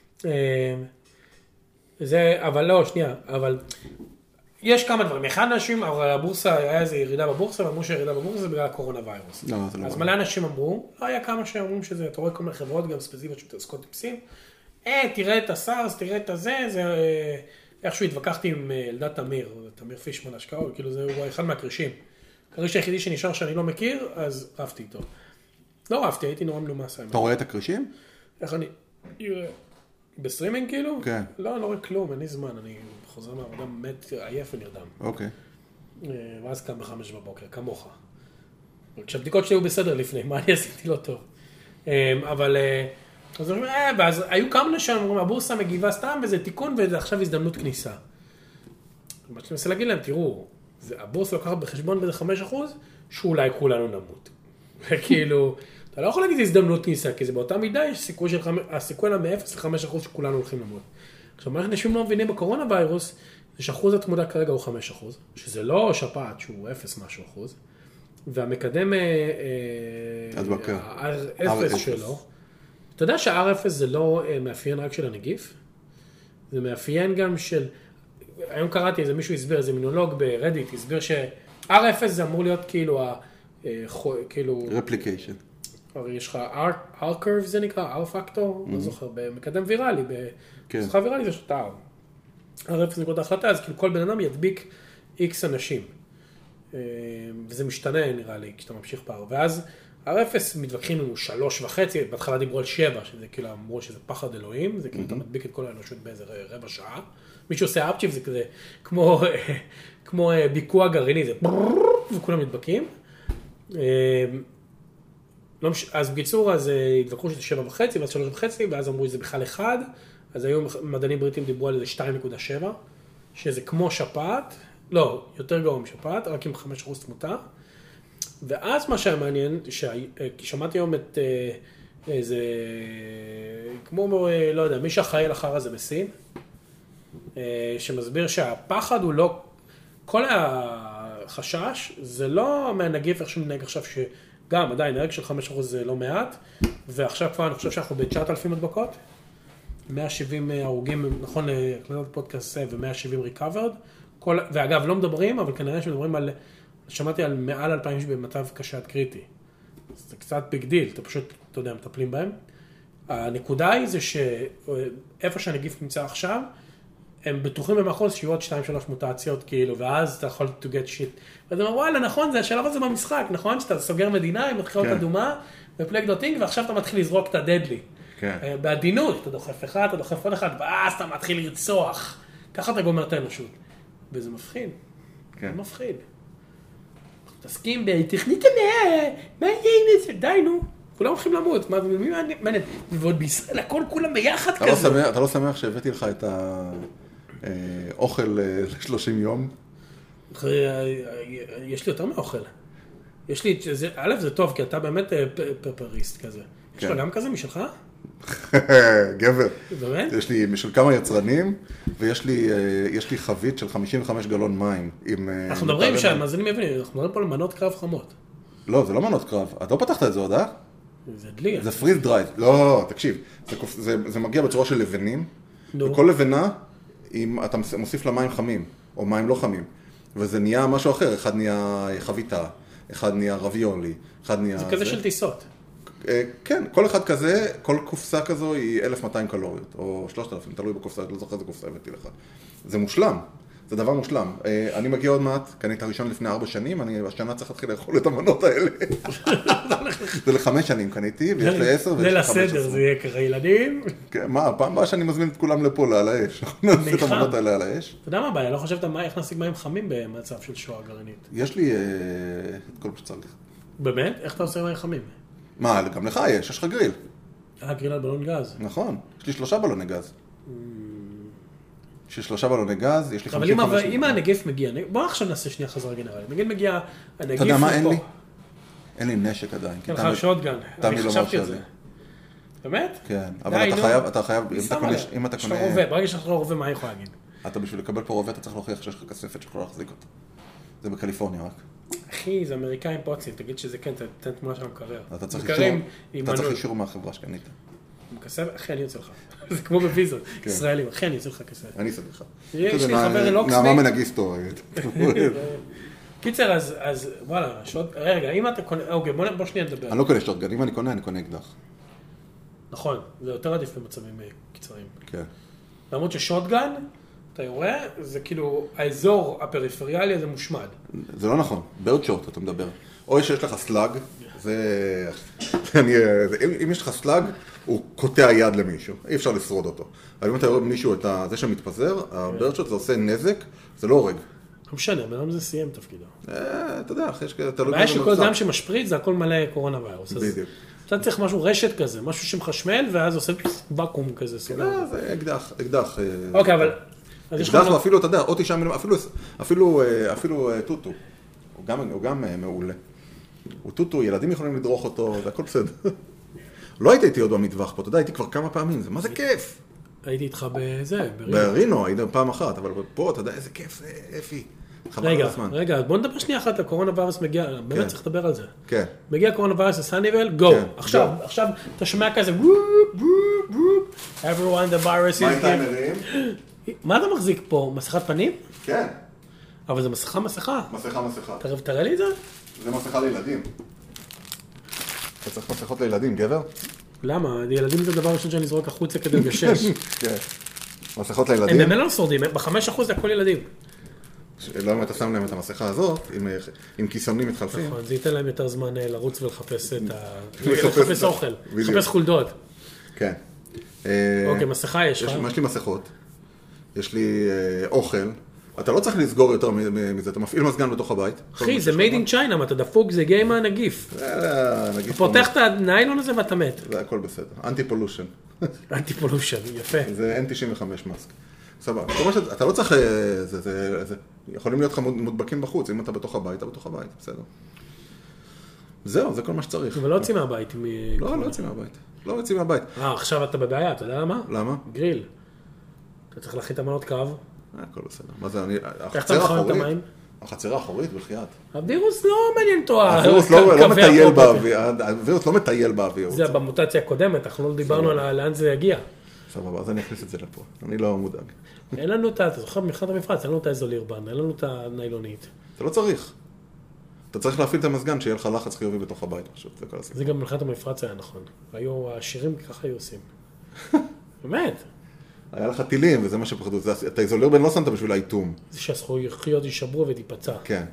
Speaker 2: זה, אבל לא, שנייה, אבל יש כמה דברים. אחד אנשים, הבורסה, היה איזו ירידה בבורסה, ואמרו שהירידה בבורסה זה בגלל הקורונה ויירוס.
Speaker 1: לא, זה לא.
Speaker 2: אז מלא אנשים אמרו, לא היה כמה שאומרים שזה, אתה רואה כל מיני חברות גם ספציפיות שמתעסקות עם פסים, אה, תראה את הסארס, תראה את הזה, זה, איכשהו התווכחתי עם אלדד תמיר, תמיר פישמן השקעות, כאילו זה הוא אחד מהקרישים. הקריש היחידי שנשאר שאני לא מכיר, אז רבתי איתו. לא רבתי, הייתי נורא מלומס.
Speaker 1: אתה רואה את הקרישים?
Speaker 2: איך אני, בסטרימינג כאילו?
Speaker 1: כן.
Speaker 2: לא, אני לא רואה כלום, אין לי זמן, אני חוזר מהעבודה מת, עייף ונרדם.
Speaker 1: אוקיי.
Speaker 2: ואז קם בחמש בבוקר, כמוך. כשהבדיקות שלי היו בסדר לפני, מה אני עשיתי לא טוב. אבל, אז אומרים, אה, ואז היו כמה נשאר, אומרים, הבורסה מגיבה סתם, וזה תיקון, וזה עכשיו הזדמנות כניסה. מה שאני מנסה להגיד להם, תראו, הבורסה לוקחת בחשבון בזה חמישה אחוז, שאולי כולנו נמות. וכאילו, אתה לא יכול להגיד הזדמנות ניסה, כי זה באותה מידה, יש סיכוי של הסיכוי לה מ-אפס ל-חמישה אחוז שכולנו הולכים למות. עכשיו, מה אנשים לא מבינים בקורונה ויירוס, זה שאחוז התמודה כרגע הוא חמישה אחוז, שזה לא שפעת שהוא אפס משהו אחוז, והמקדם ה-אר אפס שלו, אתה יודע שה-אר אפס זה לא מאפיין רק של הנגיף, זה מאפיין גם של, היום קראתי איזה מישהו הסביר, איזה מינולוג ברדיט, הסביר ש-אר אפס זה אמור להיות כאילו, כאילו...
Speaker 1: רפליקיישן.
Speaker 2: יש לך R curve זה נקרא, R פקטור, לא זוכר, במקדם ויראלי, בנוסחה ויראלי זה שאתה R. R אפס נקרא את ההחלטה, אז כאילו כל בן אדם ידביק X אנשים. וזה משתנה נראה לי, כשאתה ממשיך פער. ואז R אפס מתווכחים לנו שלוש וחצי, בהתחלה דיברו על שבע, שזה כאילו אמרו שזה פחד אלוהים, זה כאילו אתה מדביק את כל האנושות באיזה רבע שעה. מישהו עושה אפצ'יפ, זה כזה כמו ביקוע גרעיני, זה וכולם מתבקים. אז בקיצור, אז התווכחו שזה שבע וחצי, ואז שלוש וחצי, ואז אמרו שזה בכלל אחד, אז היום מדענים בריטים דיברו על זה שתיים נקודה שבע, שזה כמו שפעת, לא, יותר גרוע משפעת, רק עם חמישה אחוז תמותה, ואז מה שהיה מעניין, שמעתי היום את איזה, כמו, לא יודע, מי שאחראי על אחר הזה בסין, שמסביר שהפחד הוא לא, כל החשש, זה לא מהנגיף איך שמנהג עכשיו ש... גם עדיין, הרג של חמישה אחוז זה לא מעט, ועכשיו כבר אני חושב שאנחנו ב-תשעת אלפים הדבקות, מאה ושבעים הרוגים, נכון להקלטת פודקאסט ו-מאה ושבעים ריקאברד, ואגב לא מדברים, אבל כנראה שמדברים על, שמעתי על מעל אלפיים איש במצב קשה עד קריטי. זה קצת ביג דיל, אתה פשוט, אתה יודע, מטפלים בהם. הנקודה היא זה שאיפה שהנגיף נמצא עכשיו, הם בטוחים במחוז שיהיו עוד שתיים שלוש מוטציות, כאילו, ואז אתה יכול to get shit. ואתה אומר, וואלה, נכון, זה השלב הזה במשחק, נכון? שאתה סוגר מדינה עם מתחילות אדומה, ופלג דוטינג, ועכשיו אתה מתחיל לזרוק את הדדלי. בעדינות, אתה דוחף אחד, אתה דוחף עוד אחד, ואז אתה מתחיל לרצוח. ככה אתה גומר את האנושות. וזה מפחיד. זה מפחיד. תסכים בטכנית המאה, מה יהיה זה? די, נו. כולם הולכים למות, מה, מי מעניין? ועוד בישראל, הכל כולם ביחד כזה.
Speaker 1: אתה לא שמח שהבאתי לך את האוכל ל-שלושים יום?
Speaker 2: יש לי יותר מאוכל. יש לי, א', זה טוב, כי אתה באמת פפריסט כזה. יש לך גם כזה משלך?
Speaker 1: גבר.
Speaker 2: באמת?
Speaker 1: יש לי משל כמה יצרנים, ויש לי חבית של חמישים וחמישה גלון מים.
Speaker 2: אנחנו מדברים שם, אז אני מבין, אנחנו מדברים פה על מנות קרב חמות.
Speaker 1: לא, זה לא מנות קרב. אתה לא פתחת את זה עוד, אה?
Speaker 2: זה דלי.
Speaker 1: זה פריז דרייד. לא, תקשיב, זה מגיע בצורה של לבנים, וכל לבנה, אתה מוסיף לה מים חמים, או מים לא חמים, וזה נהיה משהו אחר, אחד נהיה חביתה, אחד נהיה רביולי, אחד נהיה...
Speaker 2: זה כזה של טיסות.
Speaker 1: כן, כל אחד כזה, כל קופסה כזו היא אלף ומאתיים קלוריות, או שלושת אלפים, תלוי בקופסה, לא זוכר איזה קופסה הבאתי לך. זה מושלם. זה דבר מושלם. אני מגיע עוד מעט, קניתי הראשון לפני ארבע שנים, אני השנה צריך להתחיל לאכול את המנות האלה. זה לחמש שנים קניתי, ויש לי עשר ויש לי חמש עשרה.
Speaker 2: זה לסדר, זה יהיה ככה ילדים.
Speaker 1: מה, הפעם הבאה שאני מזמין את כולם לפה, לעל האש. נעשה את המנות האלה על האש.
Speaker 2: אתה יודע מה הבעיה? לא חושבת איך נשיג מים חמים במצב של שואה גרעינית.
Speaker 1: יש לי את כל מה שצריך.
Speaker 2: באמת? איך אתה עושה מים חמים?
Speaker 1: מה, גם לך יש, יש לך גריל.
Speaker 2: אה, גריל על בלון גז.
Speaker 1: נכון, יש לי שלושה בלוני גז. יש שלושה בלוני גז, יש לי חמישים וחמש...
Speaker 2: אבל אם הנגיף מגיע, בוא עכשיו נעשה שנייה חזרה גנרלית. נגיד מגיע הנגיף...
Speaker 1: אתה יודע מה, אין לי? אין לי נשק עדיין.
Speaker 2: כן, לך שוטגן. אני חשבתי את זה. באמת?
Speaker 1: כן, אבל אתה חייב, אתה חייב, אם אתה קונה...
Speaker 2: רובה, ברגע שאתה לא רובה, מה אני יכול להגיד?
Speaker 1: אתה בשביל לקבל פה רובה, אתה צריך להוכיח שיש לך כספת שיכולה להחזיק אותה. זה בקליפורניה רק.
Speaker 2: אחי, זה אמריקאים פוצים, תגיד שזה כן, תן תמונה של המקרר.
Speaker 1: אתה צריך אישור מהחברה שקנית.
Speaker 2: אחי, אני יוצא לך. זה כמו בוויזות, ישראלים, אחי, אני יוצא לך כסף.
Speaker 1: אני אעשה לך.
Speaker 2: יש לי חבר אלוקסמי.
Speaker 1: נעמה מנגיסטו.
Speaker 2: קיצר, אז וואלה, רגע, אם אתה קונה, אוקיי, בוא שנייה נדבר.
Speaker 1: אני לא קונה שוטגן, אם אני קונה, אני קונה אקדח.
Speaker 2: נכון, זה יותר עדיף במצבים קצרים.
Speaker 1: כן.
Speaker 2: למרות ששוטגן, אתה רואה, זה כאילו, האזור הפריפריאלי הזה מושמד.
Speaker 1: זה לא נכון, בעוד שוט אתה מדבר. או שיש לך סלאג, זה... אם יש לך סלאג, הוא קוטע יד למישהו, אי אפשר לשרוד אותו. אבל אם אתה רואה מישהו את זה שמתפזר, הברד שוט זה עושה נזק, זה לא הורג.
Speaker 2: לא משנה, מרם זה סיים תפקידו.
Speaker 1: אתה יודע, יש כאלה...
Speaker 2: הבעיה שכל דם שמשפריץ זה הכל מלא קורונה ויירוס.
Speaker 1: בדיוק.
Speaker 2: אתה צריך משהו רשת כזה, משהו שמחשמל, ואז עושה ואקום כזה.
Speaker 1: לא, זה אקדח, אקדח.
Speaker 2: אוקיי, אבל...
Speaker 1: אקדח הוא אפילו, אתה יודע, עוד תשעה מילים, אפילו טוטו. הוא גם מעולה. הוא טוטו, ילדים יכולים לדרוך אותו, זה הכל בסדר. לא הייתי איתי עוד במטווח פה, אתה יודע, הייתי כבר כמה פעמים, זה מה זה כיף?
Speaker 2: הייתי איתך בזה,
Speaker 1: ברינו. ברינו, הייתי פעם אחת, אבל פה, אתה יודע, איזה כיף זה, אפי.
Speaker 2: רגע, רגע, בוא נדבר שנייה אחת, הקורונה וירוס מגיע, באמת צריך לדבר על זה.
Speaker 1: כן.
Speaker 2: מגיע הקורונה וירוס לסניבל, גו. עכשיו, עכשיו, אתה שומע כזה, וופ, וופ, וופ, everyone the virus is here. מה אתה מחזיק פה? מסכת פנים?
Speaker 1: כן.
Speaker 2: אבל זה מסכה, מסכה.
Speaker 1: מסכה, מסכה.
Speaker 2: תראה לי את זה?
Speaker 1: זה מסכה לילדים. אתה צריך מסכות לילדים, גבר?
Speaker 2: למה? ילדים זה דבר ראשון שאני זורק החוצה כדי לגשש.
Speaker 1: כן. מסכות לילדים.
Speaker 2: הם באמת לא שורדים, בחמש אחוז זה הכל ילדים.
Speaker 1: לא אם אתה שם להם את המסכה הזאת, עם כיסונים מתחלפים.
Speaker 2: נכון, זה ייתן להם יותר זמן לרוץ ולחפש את ה... לחפש אוכל, לחפש חולדות.
Speaker 1: כן.
Speaker 2: אוקיי, מסכה יש לך.
Speaker 1: יש לי מסכות, יש לי אוכל. אתה לא צריך לסגור יותר מזה, אתה מפעיל מזגן בתוך הבית.
Speaker 2: אחי, זה made in China, מה אתה דפוק, זה גיים הנגיף. אתה פותח את הניילון הזה ואתה מת.
Speaker 1: זה הכל בסדר. אנטי-פולושן.
Speaker 2: אנטי-פולושן, יפה.
Speaker 1: זה אן תשעים וחמש מאסק. סבבה. אתה לא צריך, יכולים להיות לך מודבקים בחוץ, אם אתה בתוך הבית, אתה בתוך הבית, בסדר. זהו, זה כל מה שצריך.
Speaker 2: אבל לא יוצאים מהבית.
Speaker 1: לא, לא יוצאים מהבית. לא יוצאים מהבית.
Speaker 2: אה, עכשיו אתה בבעיה, אתה יודע למה?
Speaker 1: למה?
Speaker 2: גריל. אתה צריך להכין את המנות קרב.
Speaker 1: הכל בסדר. מה זה, אני...
Speaker 2: איך אתה מכון את המים?
Speaker 1: החצר האחורית, בחייאת.
Speaker 2: הווירוס לא מעניין אותו.
Speaker 1: הווירוס לא מטייל באוויר. הווירוס לא מטייל באוויר.
Speaker 2: זה במוטציה הקודמת, אנחנו לא דיברנו על לאן זה יגיע.
Speaker 1: סבבה, אז אני אכניס את זה לפה. אני לא מודאג.
Speaker 2: אין לנו את ה... אתה זוכר במלחמת המפרץ, אין לנו את האיזולירבן, אין לנו את הניילונית.
Speaker 1: אתה לא צריך. אתה צריך להפעיל את המזגן, שיהיה לך לחץ חיובי בתוך הבית פשוט.
Speaker 2: זה גם במלחמת המפרץ היה נכון. היו העשירים ככה היו עושים. באמת. היה
Speaker 1: לך טילים, וזה מה שפחדו. את האיזולירבן לא שמת בשביל האיתום.
Speaker 2: זה שהזכויות יישברו ותיפצע.
Speaker 1: כן.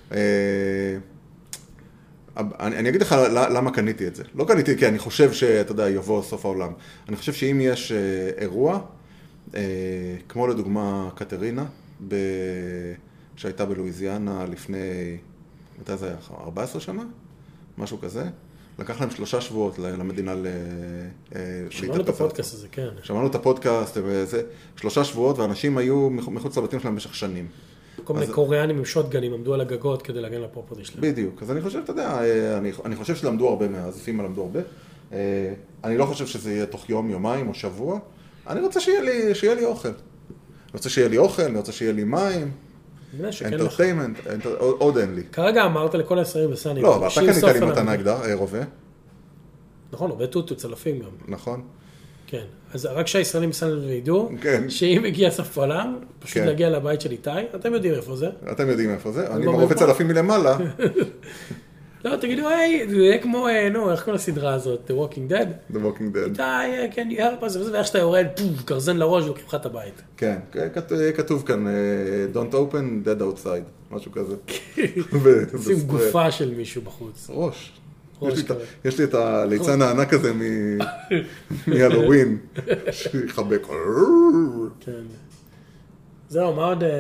Speaker 1: אני אגיד לך למה קניתי את זה. לא קניתי כי אני חושב שאתה יודע, יבוא סוף העולם. אני חושב שאם יש אירוע, כמו לדוגמה קטרינה, שהייתה בלואיזיאנה לפני, מתי זה היה? ארבע עשרה שנה? משהו כזה. לקח להם שלושה שבועות למדינה להתאפס.
Speaker 2: שמענו את הפודקאסט הזה, כן.
Speaker 1: שמענו את הפודקאסט וזה, שלושה שבועות, ואנשים היו מחוץ לבתים שלהם במשך שנים.
Speaker 2: כל מיני קוריאנים עם שוטגנים עמדו על הגגות כדי להגן לפרופרטי שלהם.
Speaker 1: בדיוק. אז אני חושב, אתה יודע, אני חושב שלמדו הרבה מהזיפים, למדו הרבה. אני לא חושב שזה יהיה תוך יום, יומיים או שבוע. אני רוצה שיהיה לי אוכל. אני רוצה שיהיה לי אוכל, אני רוצה שיהיה לי מים. אנטרטיימנט, עוד אין לי.
Speaker 2: כרגע אמרת לכל הישראלים בסני.
Speaker 1: לא, אבל אתה קנית לי מתנה נגדה, רובה.
Speaker 2: נכון, רובה טוטו, צלפים גם.
Speaker 1: נכון.
Speaker 2: כן, אז רק שהישראלים בסני ידעו, שאם הגיע סוף העולם, פשוט להגיע לבית של איתי, אתם יודעים איפה זה.
Speaker 1: אתם יודעים איפה זה, אני רובה צלפים מלמעלה.
Speaker 2: לא, תגידו, היי, זה יהיה כמו, נו, איך כל הסדרה הזאת, The Walking Dead?
Speaker 1: The Walking Dead.
Speaker 2: איתי, כן, יאללה, וזה, ואיך שאתה יורד, פוף, גרזן לראש ולוקחים לך את הבית.
Speaker 1: כן, כתוב כאן, Don't open, dead outside, משהו כזה.
Speaker 2: עושים גופה של מישהו בחוץ.
Speaker 1: ראש. יש לי את הליצן הענק הזה מהלווין, שיחבק.
Speaker 2: כן. זהו, מה עוד...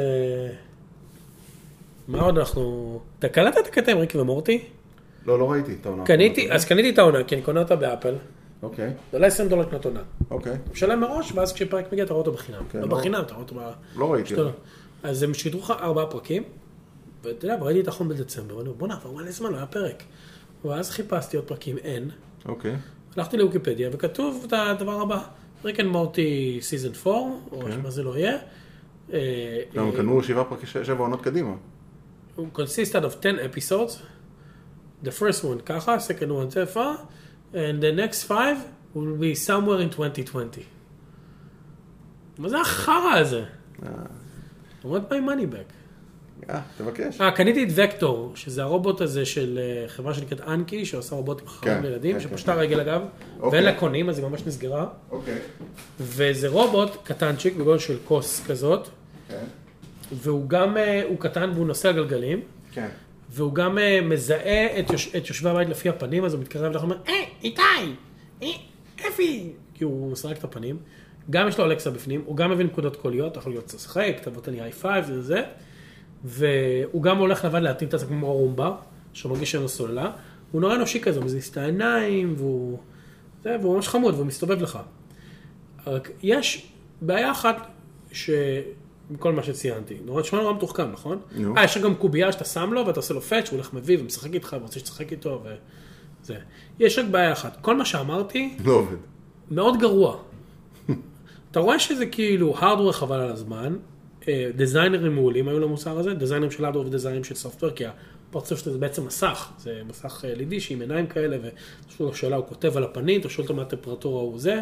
Speaker 2: מה עוד אנחנו... אתה קלטת את הקטע עם ריקי ומורטי?
Speaker 1: לא, לא ראיתי את העונה.
Speaker 2: קניתי, אז קניתי את העונה, כי אני קונה אותה באפל.
Speaker 1: אוקיי.
Speaker 2: זה עולה עשרים דולר קנות עונה.
Speaker 1: אוקיי.
Speaker 2: משלם מראש, ואז כשפרק מגיע, אתה רואה אותו בחינם. לא בחינם, אתה רואה אותו ב...
Speaker 1: לא ראיתי.
Speaker 2: אז הם שידרו לך ארבעה פרקים, ואתה יודע, ראיתי את האחרון בדצמבר, ואני אומר, בוא נעבור מלא זמן, לא היה פרק. ואז חיפשתי עוד פרקים, אין.
Speaker 1: אוקיי.
Speaker 2: הלכתי לוויקיפדיה, וכתוב את הדבר הבא, ריק אנד מורטי סיזן ארבע, או מה זה לא יהיה.
Speaker 1: גם קנו שבעה פרקים, שבע עונות קדימה.
Speaker 2: consisted of ten episodes. The first one ככה, second one תפה, and the next five will be somewhere in twenty twenty. מה זה החרא הזה? I want my money back.
Speaker 1: אה, תבקש.
Speaker 2: אה, קניתי את וקטור, שזה הרובוט הזה של חברה שנקראת אנקי, שעושה רובוטים חכמים לילדים, שפשטה רגל אגב, ואין לה קונים, אז היא ממש נסגרה.
Speaker 1: אוקיי.
Speaker 2: וזה רובוט קטנצ'יק, בגודל של כוס כזאת. כן. והוא גם, הוא קטן והוא נוסע גלגלים.
Speaker 1: כן.
Speaker 2: והוא גם מזהה את, יוש, את יושבי הבית לפי הפנים, אז הוא מתקרב לך ואומר, אה, איתי, אה, אפי, כי הוא מסרק את הפנים. גם יש לו אלקסה בפנים, הוא גם מבין נקודות קוליות, אתה יכול להיות שחק, תבוא לי היי פייב, זה זה. והוא גם הולך לבד להתאים את זה כמו רומבה, שהוא מרגיש שאין לו סוללה. הוא נורא אנושי כזה, הוא מזיז את העיניים, והוא, זה, והוא ממש חמוד, והוא מסתובב לך. רק יש בעיה אחת ש... כל מה שציינתי. נורא תשמע נורא מתוחכם, נכון? אה, יש גם קובייה שאתה שם לו, ואתה עושה לו פאץ', הוא הולך מביא ומשחק איתך, ורוצה שתשחק איתו, וזה. יש רק בעיה אחת. כל מה שאמרתי,
Speaker 1: לא עובד. מאוד
Speaker 2: גרוע. אתה רואה שזה כאילו, הארדוור חבל על הזמן, דיזיינרים מעולים היו למוצר הזה, דיזיינרים של הארדוור ודיזיינרים של סופטוור, כי הפרצוף שלו זה בעצם מסך, זה מסך לידישי עם עיניים כאלה, ושאלו לו שאלה, הוא כותב על הפנים, אתה שואל אותו מה הטמפרטורה הוא זה,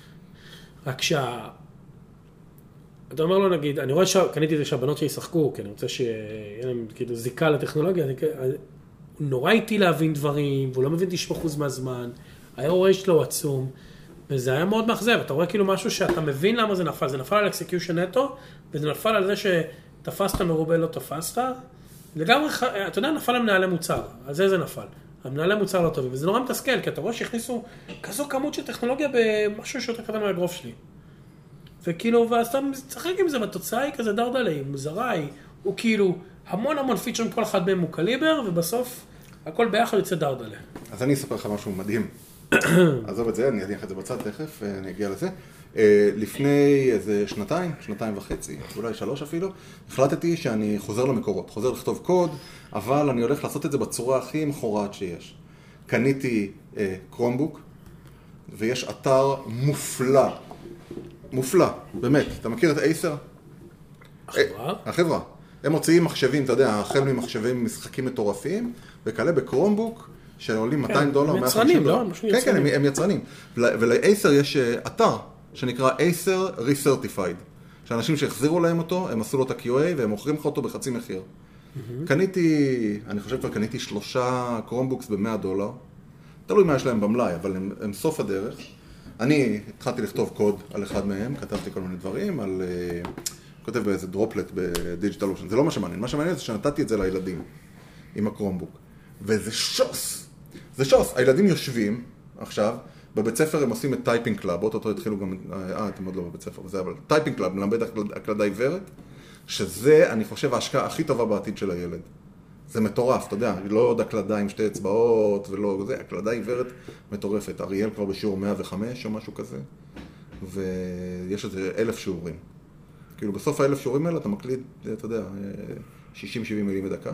Speaker 2: רק שה... אתה אומר לו, נגיד, אני רואה שקניתי את זה שהבנות שישחקו, כי אני רוצה שיהיה להם כאילו זיקה לטכנולוגיה, הוא נורא איטי להבין דברים, והוא לא מבין תשעים אחוז מהזמן, ה-אר שלו הוא עצום, וזה היה מאוד מאכזב, אתה רואה כאילו משהו שאתה מבין למה זה נפל, זה נפל על אקסקיושן נטו, וזה נפל על זה שתפסת מרובה לא תפסת, לגמרי, אתה יודע, נפל על מנהלי מוצר, על זה זה נפל, המנהלי מוצר לא טובים, וזה נורא מתסכל, כי אתה רואה שהכניסו כזו כמות של טכנולוגיה במשהו שיותר קטן מהגרוף שלי. וכאילו, ואז אתה צחק עם זה, והתוצאה היא כזה דרדלה, היא מוזרה, היא, הוא כאילו, המון המון פיצ'רים, כל אחד מהם הוא קליבר, ובסוף, הכל ביחד יוצא דרדלה.
Speaker 1: אז אני אספר לך משהו מדהים. עזוב את זה, אני אדיח את זה בצד תכף, אני אגיע לזה. לפני איזה שנתיים, שנתיים וחצי, אולי שלוש אפילו, החלטתי שאני חוזר למקורות, חוזר לכתוב קוד, אבל אני הולך לעשות את זה בצורה הכי מכורעת שיש. קניתי קרומבוק, ויש אתר מופלא, מופלא, באמת. אתה מכיר את אייסר?
Speaker 2: החברה?
Speaker 1: החברה. הם מוציאים מחשבים, אתה יודע, החל ממחשבים משחקים מטורפים, וכאלה בקרומבוק, שעולים מאתיים דולר,
Speaker 2: הם יצרנים, לא?
Speaker 1: כן, כן, הם יצרנים. ולאייסר יש אתר שנקרא Acer Recertified, שאנשים שהחזירו להם אותו, הם עשו לו את ה-קיו איי והם מוכרים לך אותו בחצי מחיר. קניתי, אני חושב כבר קניתי שלושה קרומבוקס ב-מאה דולר, תלוי מה יש להם במלאי, אבל הם, הם סוף הדרך. אני התחלתי לכתוב קוד על אחד מהם, כתבתי כל מיני דברים, על, כותב באיזה דרופלט בדיג'יטל אושן, זה לא מה שמעניין, מה שמעניין זה שנתתי את זה לילדים עם הקרומבוק, וזה שוס, זה שוס, הילדים יושבים עכשיו, בבית ספר הם עושים את טייפינג קלאב, אותו התחילו גם, אה, אתם עוד לא בבית ספר, וזה אבל טייפינג קלאב, מלמד הקלדה עיוורת, שזה, אני חושב, ההשקעה הכי טובה בעתיד של הילד. זה מטורף, אתה יודע, לא עוד הקלדה עם שתי אצבעות ולא זה, הקלדה עיוורת מטורפת. אריאל כבר בשיעור מאה וחמש או משהו כזה, ויש איזה אלף שיעורים. כאילו בסוף האלף שיעורים האלה אתה מקליד, אתה יודע, שישים שבעים מילים בדקה.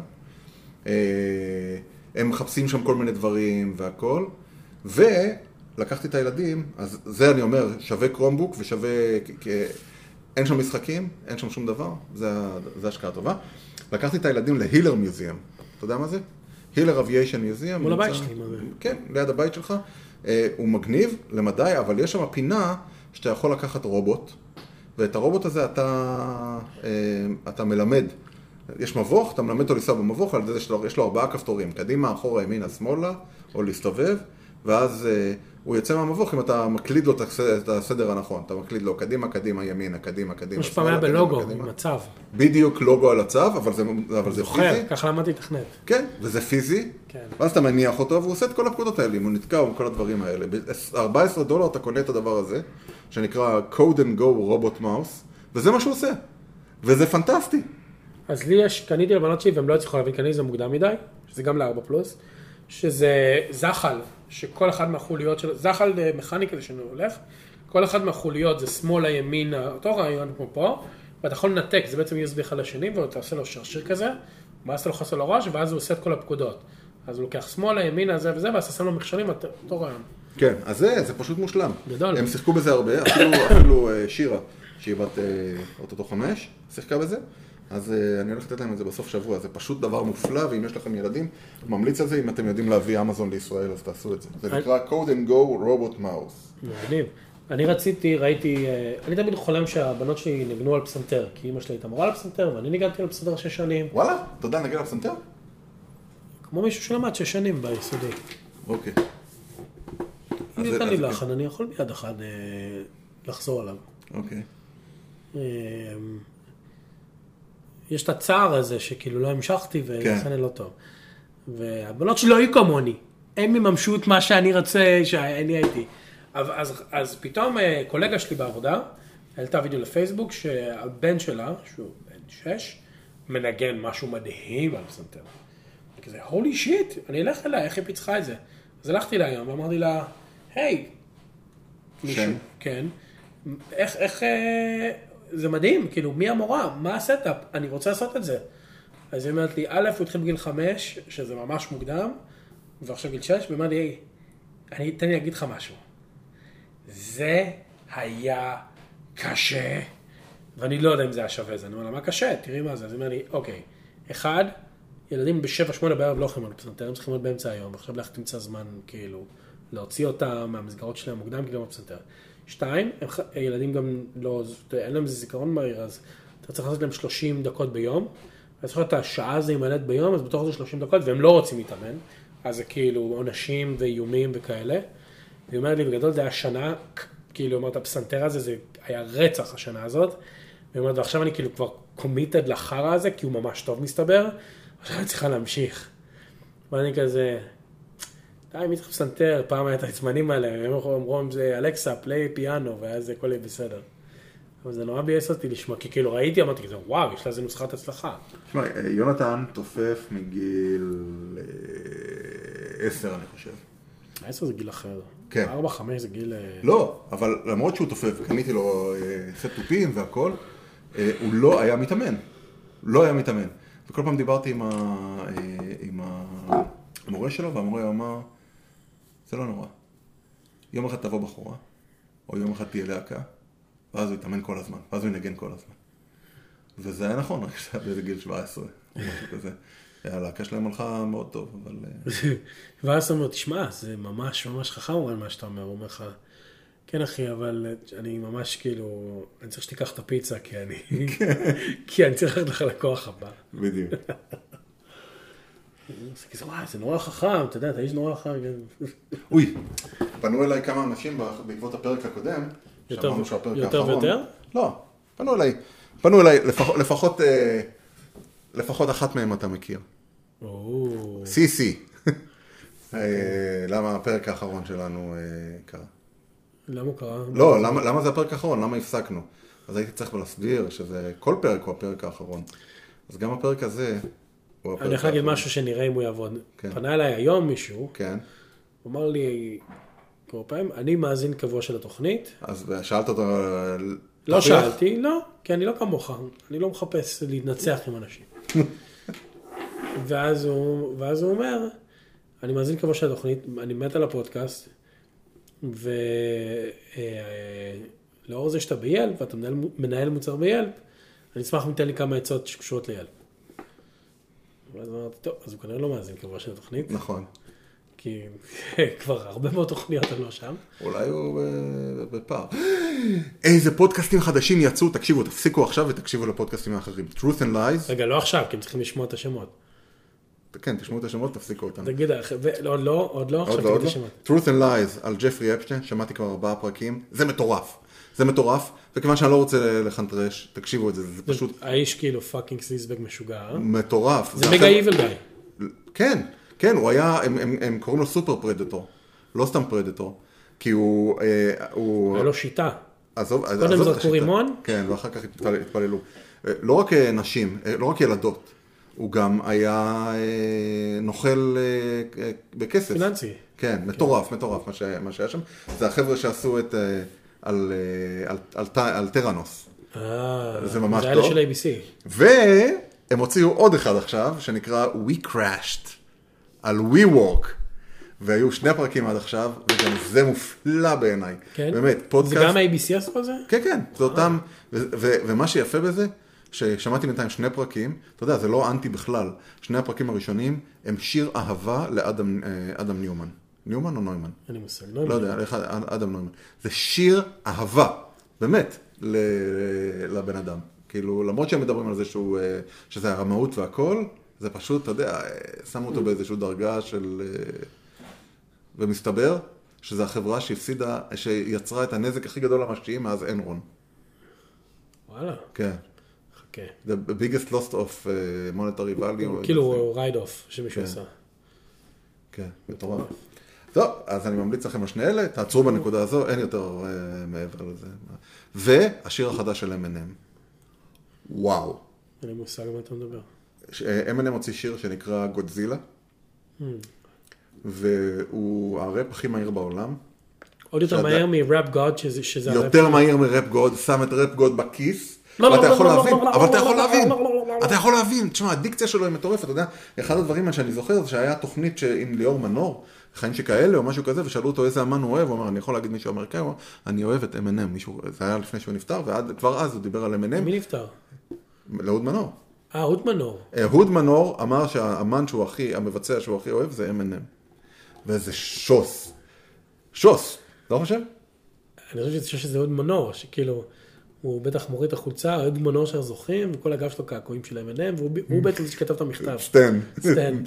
Speaker 1: הם מחפשים שם כל מיני דברים והכל, ולקחתי את הילדים, אז זה אני אומר, שווה קרומבוק ושווה, אין שם משחקים, אין שם שום דבר, זה, זה השקעה טובה. לקחתי את הילדים להילר מיוזיאם. אתה יודע מה זה? הילר אביישן מיוזיאם.
Speaker 2: מול הבית שלי, מה זה?
Speaker 1: כן, ליד הבית שלך. הוא מגניב למדי, אבל יש שם פינה שאתה יכול לקחת רובוט, ואת הרובוט הזה אתה, אתה מלמד. יש מבוך, אתה מלמד אותו לנסוע במבוך, על זה שיש לו ארבעה כפתורים, קדימה, אחורה, ימינה, שמאלה, או להסתובב, ואז הוא יוצא מהמבוך אם אתה מקליד לו את הסדר הנכון. אתה מקליד לו קדימה, קדימה, ימינה, קדימה, קדימה.
Speaker 2: יש פעם היה בלוגו, עם הצו.
Speaker 1: בדיוק לוגו על הצו, אבל זה, אבל זה
Speaker 2: זוכר,
Speaker 1: פיזי.
Speaker 2: ככה למדתי תכנת.
Speaker 1: כן, וזה פיזי.
Speaker 2: כן.
Speaker 1: ואז אתה מניח אותו, והוא עושה את כל הפקודות האלה, הוא נתקע עם כל הדברים האלה. ב-ארבעה עשר דולר אתה קונה את הדבר הזה, שנקרא Code and Go Robot Mouse, וזה מה שהוא עושה. וזה פנטסטי. אז
Speaker 2: לי יש, קניתי לבנות שלי, והם לא הצליחו להבין, קניתי זה מוקדם מדי, שזה גם ל-ארבע פלוס, שזה זחל, שכל אחד מהחוליות שלו, זחל מכני כזה שאני הולך, כל אחד מהחוליות זה שמאל הימין, אותו רעיון כמו פה, ואתה יכול לנתק, זה בעצם יו אס בי אחד לשני, ואתה עושה לו שרשיר כזה, ואז אתה לוחס לו לראש, ואז הוא עושה את כל הפקודות. אז הוא לוקח שמאל הימין הזה וזה, ואז אתה שם לו מכשולים, אותו רעיון.
Speaker 1: כן, אז זה, זה פשוט מושלם.
Speaker 2: גדול.
Speaker 1: הם שיחקו בזה הרבה, אפילו, אפילו שירה, שהיא בת אותו חמש, שיחקה בזה. אז אני הולך לתת להם את זה בסוף שבוע, זה פשוט דבר מופלא, ואם יש לכם ילדים, ממליץ על זה, אם אתם יודעים להביא אמזון לישראל, אז תעשו את זה. זה נקרא Code and Go Robot Mouse.
Speaker 2: מגניב. אני רציתי, ראיתי, אני תמיד חולם שהבנות שלי נגנו על פסנתר, כי אמא שלי הייתה מורה על פסנתר, ואני ניגנתי על פסנתר שש שנים.
Speaker 1: וואלה? אתה יודע נגן על פסנתר?
Speaker 2: כמו מישהו שלמד שש שנים ביסודי.
Speaker 1: אוקיי.
Speaker 2: אם ניתן לי לחן, אני יכול ביד אחד לחזור עליו.
Speaker 1: אוקיי.
Speaker 2: יש את הצער הזה שכאילו לא המשכתי ולכן אני לא טוב. והבנות שלי לא היו כמוני. הם מממשו את מה שאני רוצה שאני הייתי. אז, אז פתאום קולגה שלי בעבודה, העלתה וידאו לפייסבוק שהבן שלה, שהוא בן שש, מנגן משהו מדהים על פסנתר. כזה, הולי שיט, אני אלך אליה, איך היא פיצחה את זה? אז הלכתי לה היום ואמרתי לה, היי, מישהו, כן, איך, איך, זה מדהים, כאילו, מי המורה? מה הסטאפ? אני רוצה לעשות את זה. אז היא אומרת לי, א', הוא התחיל בגיל חמש, שזה ממש מוקדם, ועכשיו גיל שש, ואומר לי, היי, אני, תן לי להגיד לך משהו. זה היה קשה, ואני לא יודע אם זה היה שווה זה. אני אומר לה, מה קשה? תראי מה זה. אז היא אומר לי, אוקיי, אחד, ילדים בשבע, שמונה בערב לא יכולים על פסנתר, הם צריכים להיות באמצע היום, ועכשיו לך תמצא זמן, כאילו, להוציא אותם מהמסגרות שלהם מוקדם, כאילו, בפסנתר. שתיים, הם, ילדים גם לא, אין להם איזה זיכרון מהיר, אז אתה צריך לעשות להם שלושים דקות ביום, אז צריך להיות השעה הזה יימלט ביום, אז בתוך זה שלושים דקות, והם לא רוצים להתאמן, אז זה כאילו עונשים ואיומים וכאלה. והיא אומרת לי, בגדול זה היה שנה, כאילו, אומרת, הפסנתר הזה, זה היה רצח השנה הזאת, והיא אומרת, ועכשיו אני כאילו כבר קומיטד לחרה הזה, כי הוא ממש טוב מסתבר, עכשיו אני צריכה להמשיך. ואני כזה, די, מי צריך פסנתר? פעם היה את הזמנים האלה, הם אומרים, זה אלכסה, פליי פיאנו, ואז זה הכל יהיה בסדר. אבל זה נורא בייס אותי לשמוע, כי כאילו ראיתי, אמרתי כזה, וואו, יש לה איזה נוסחת הצלחה.
Speaker 1: תשמע, יונתן תופף מגיל עשר, אני חושב.
Speaker 2: עשר זה גיל אחר.
Speaker 1: כן.
Speaker 2: ארבע, חמש זה גיל...
Speaker 1: לא, אבל למרות שהוא תופף, קניתי לו סט טופים והכל, הוא לא היה מתאמן. לא היה מתאמן. וכל פעם דיברתי עם, ה... עם המורה שלו, והמורה אמר, זה לא נורא. יום אחד תבוא בחורה, או יום אחד תהיה להקה, ואז הוא יתאמן כל הזמן, ואז הוא ינגן כל הזמן. וזה היה נכון, רק שזה היה באיזה גיל שבע עשרה, או משהו כזה. הלהקה שלהם הלכה מאוד טוב, אבל...
Speaker 2: ואז הוא אומר, תשמע, זה ממש ממש חכם על מה שאתה אומר, הוא אומר לך, כן אחי, אבל אני ממש כאילו, אני צריך שתיקח את הפיצה, כי אני, כי אני צריך ללכת לך לקוח הבא.
Speaker 1: בדיוק.
Speaker 2: זה נורא חכם, אתה יודע, אתה איש נורא חכם.
Speaker 1: אוי, פנו אליי כמה אנשים בעקבות הפרק הקודם,
Speaker 2: יותר ויותר?
Speaker 1: לא, פנו אליי, פנו אליי, לפחות, לפחות אחת מהם אתה מכיר. סי סי. למה הפרק האחרון שלנו קרה?
Speaker 2: למה הוא קרה?
Speaker 1: לא, למה זה הפרק האחרון? למה הפסקנו? אז הייתי צריך להסביר שזה, כל פרק הוא הפרק האחרון. אז גם הפרק הזה הוא הפרק האחרון.
Speaker 2: אני יכול להגיד משהו שנראה אם הוא יעבוד. פנה אליי היום מישהו, הוא אמר לי, כמה פעמים, אני מאזין קבוע של התוכנית.
Speaker 1: אז שאלת אותו...
Speaker 2: לא שאלתי, לא, כי אני לא כמוך, אני לא מחפש להתנצח עם אנשים. ואז הוא, ואז הוא אומר, אני מאזין קבוע של התוכנית, אני מת על הפודקאסט, ולאור זה שאתה ביילפ, ואתה מנהל, מנהל מוצר ביילפ, אני אשמח אם תן לי כמה עצות שקשורות ליילפ. ואז אמרתי, טוב, אז הוא כנראה לא מאזין קבוע של התוכנית.
Speaker 1: נכון.
Speaker 2: כי כבר הרבה מאוד תוכניות אני לא שם.
Speaker 1: אולי הוא בפער. איזה פודקאסטים חדשים יצאו, תקשיבו, תפסיקו עכשיו ותקשיבו לפודקאסטים האחרים. Truth and Lies.
Speaker 2: רגע, לא עכשיו, כי הם צריכים לשמוע את השמות.
Speaker 1: כן, תשמעו את השמות, תפסיקו אותם.
Speaker 2: תגיד, עוד לא, עוד לא, עכשיו תגיד את השמות.
Speaker 1: Truth and Lies על ג'פרי אפשטיין, שמעתי כבר ארבעה פרקים, זה מטורף. זה מטורף, וכיוון שאני לא רוצה לחנטרש, תקשיבו את זה, זה פשוט...
Speaker 2: האיש כאילו פאקינג סליזבג משוגע, אה?
Speaker 1: מטורף.
Speaker 2: זה מגה איבל גאי.
Speaker 1: כן. כן, הוא היה, הם, הם, הם קוראים לו סופר פרדטור, לא סתם פרדטור, כי הוא... הוא...
Speaker 2: היה לו שיטה.
Speaker 1: עזוב,
Speaker 2: קודם זרקו רימון?
Speaker 1: כן, ואחר כך התפללו. לא רק נשים, לא רק ילדות, הוא גם היה נוכל בכסף.
Speaker 2: פיננסי.
Speaker 1: כן, מטורף, מטורף מה שהיה שם. זה החבר'ה שעשו את... על, על, על, על טרנוס.
Speaker 2: אה,
Speaker 1: זה ממש
Speaker 2: זה
Speaker 1: טוב.
Speaker 2: היה של איי בי סי.
Speaker 1: והם הוציאו עוד אחד עכשיו, שנקרא We Crashed. על WeWork, והיו שני פרקים עד עכשיו, וגם זה מופלא בעיניי.
Speaker 2: כן?
Speaker 1: באמת, פודקאסט...
Speaker 2: זה גם איי בי סי עשו בזה?
Speaker 1: כן, כן, זה אותם, ו- ו- ומה שיפה בזה, ששמעתי בינתיים שני פרקים, אתה יודע, זה לא אנטי בכלל, שני הפרקים הראשונים הם שיר אהבה לאדם אדם ניומן. ניומן או נוימן?
Speaker 2: אני מושג,
Speaker 1: לא יודע, אדם נוימן. זה שיר אהבה, באמת, לבן אדם. כאילו, למרות שהם מדברים על זה שהוא, שזה הרמאות והכל, זה פשוט, אתה יודע, שמו אותו באיזושהי דרגה של... ומסתבר שזו החברה שהפסידה, שיצרה את הנזק הכי גדול למשקיעים מאז אנרון.
Speaker 2: וואלה.
Speaker 1: כן.
Speaker 2: חכה.
Speaker 1: The biggest loss of monetary value.
Speaker 2: כאילו רייד אוף שמישהו עשה.
Speaker 1: כן, מטורף. טוב, אז אני ממליץ לכם על שני אלה, תעצרו בנקודה הזו, אין יותר מעבר לזה. והשיר החדש של אם אנד אם. וואו.
Speaker 2: אני מושג מה אתה מדבר.
Speaker 1: אם אנד אם הוציא שיר שנקרא גודזילה, והוא הראפ הכי מהיר בעולם.
Speaker 2: עוד יותר מהר מראפ גוד, שזה...
Speaker 1: יותר מהיר מראפ גוד, שם את ראפ גוד בכיס, ואתה יכול להבין, אבל אתה יכול להבין, אתה יכול להבין, תשמע, הדיקציה שלו היא מטורפת, אתה יודע, אחד הדברים שאני זוכר זה שהיה תוכנית עם ליאור מנור, חיים שכאלה או משהו כזה, ושאלו אותו איזה אמן הוא אוהב, הוא אומר, אני יכול להגיד מישהו אמריקאי, אני אוהב את אם אנד אם, זה היה לפני שהוא נפטר, וכבר אז הוא דיבר על אם אנד אם.
Speaker 2: מי נפטר?
Speaker 1: לאהוד מנור.
Speaker 2: אה, אהוד מנור.
Speaker 1: אהוד מנור אמר שהאמן שהוא הכי, המבצע שהוא הכי אוהב זה אם אנד אם. וזה שוס. שוס, לא חושב?
Speaker 2: אני חושב שזה אהוד מנור, שכאילו, הוא בטח מוריד את החולצה, אהוד מנור שאנחנו זוכרים, וכל הגב שלו קעקועים של אם אנד אם, והוא בעצם זה שכתב את המכתב.
Speaker 1: סטן.
Speaker 2: סטן.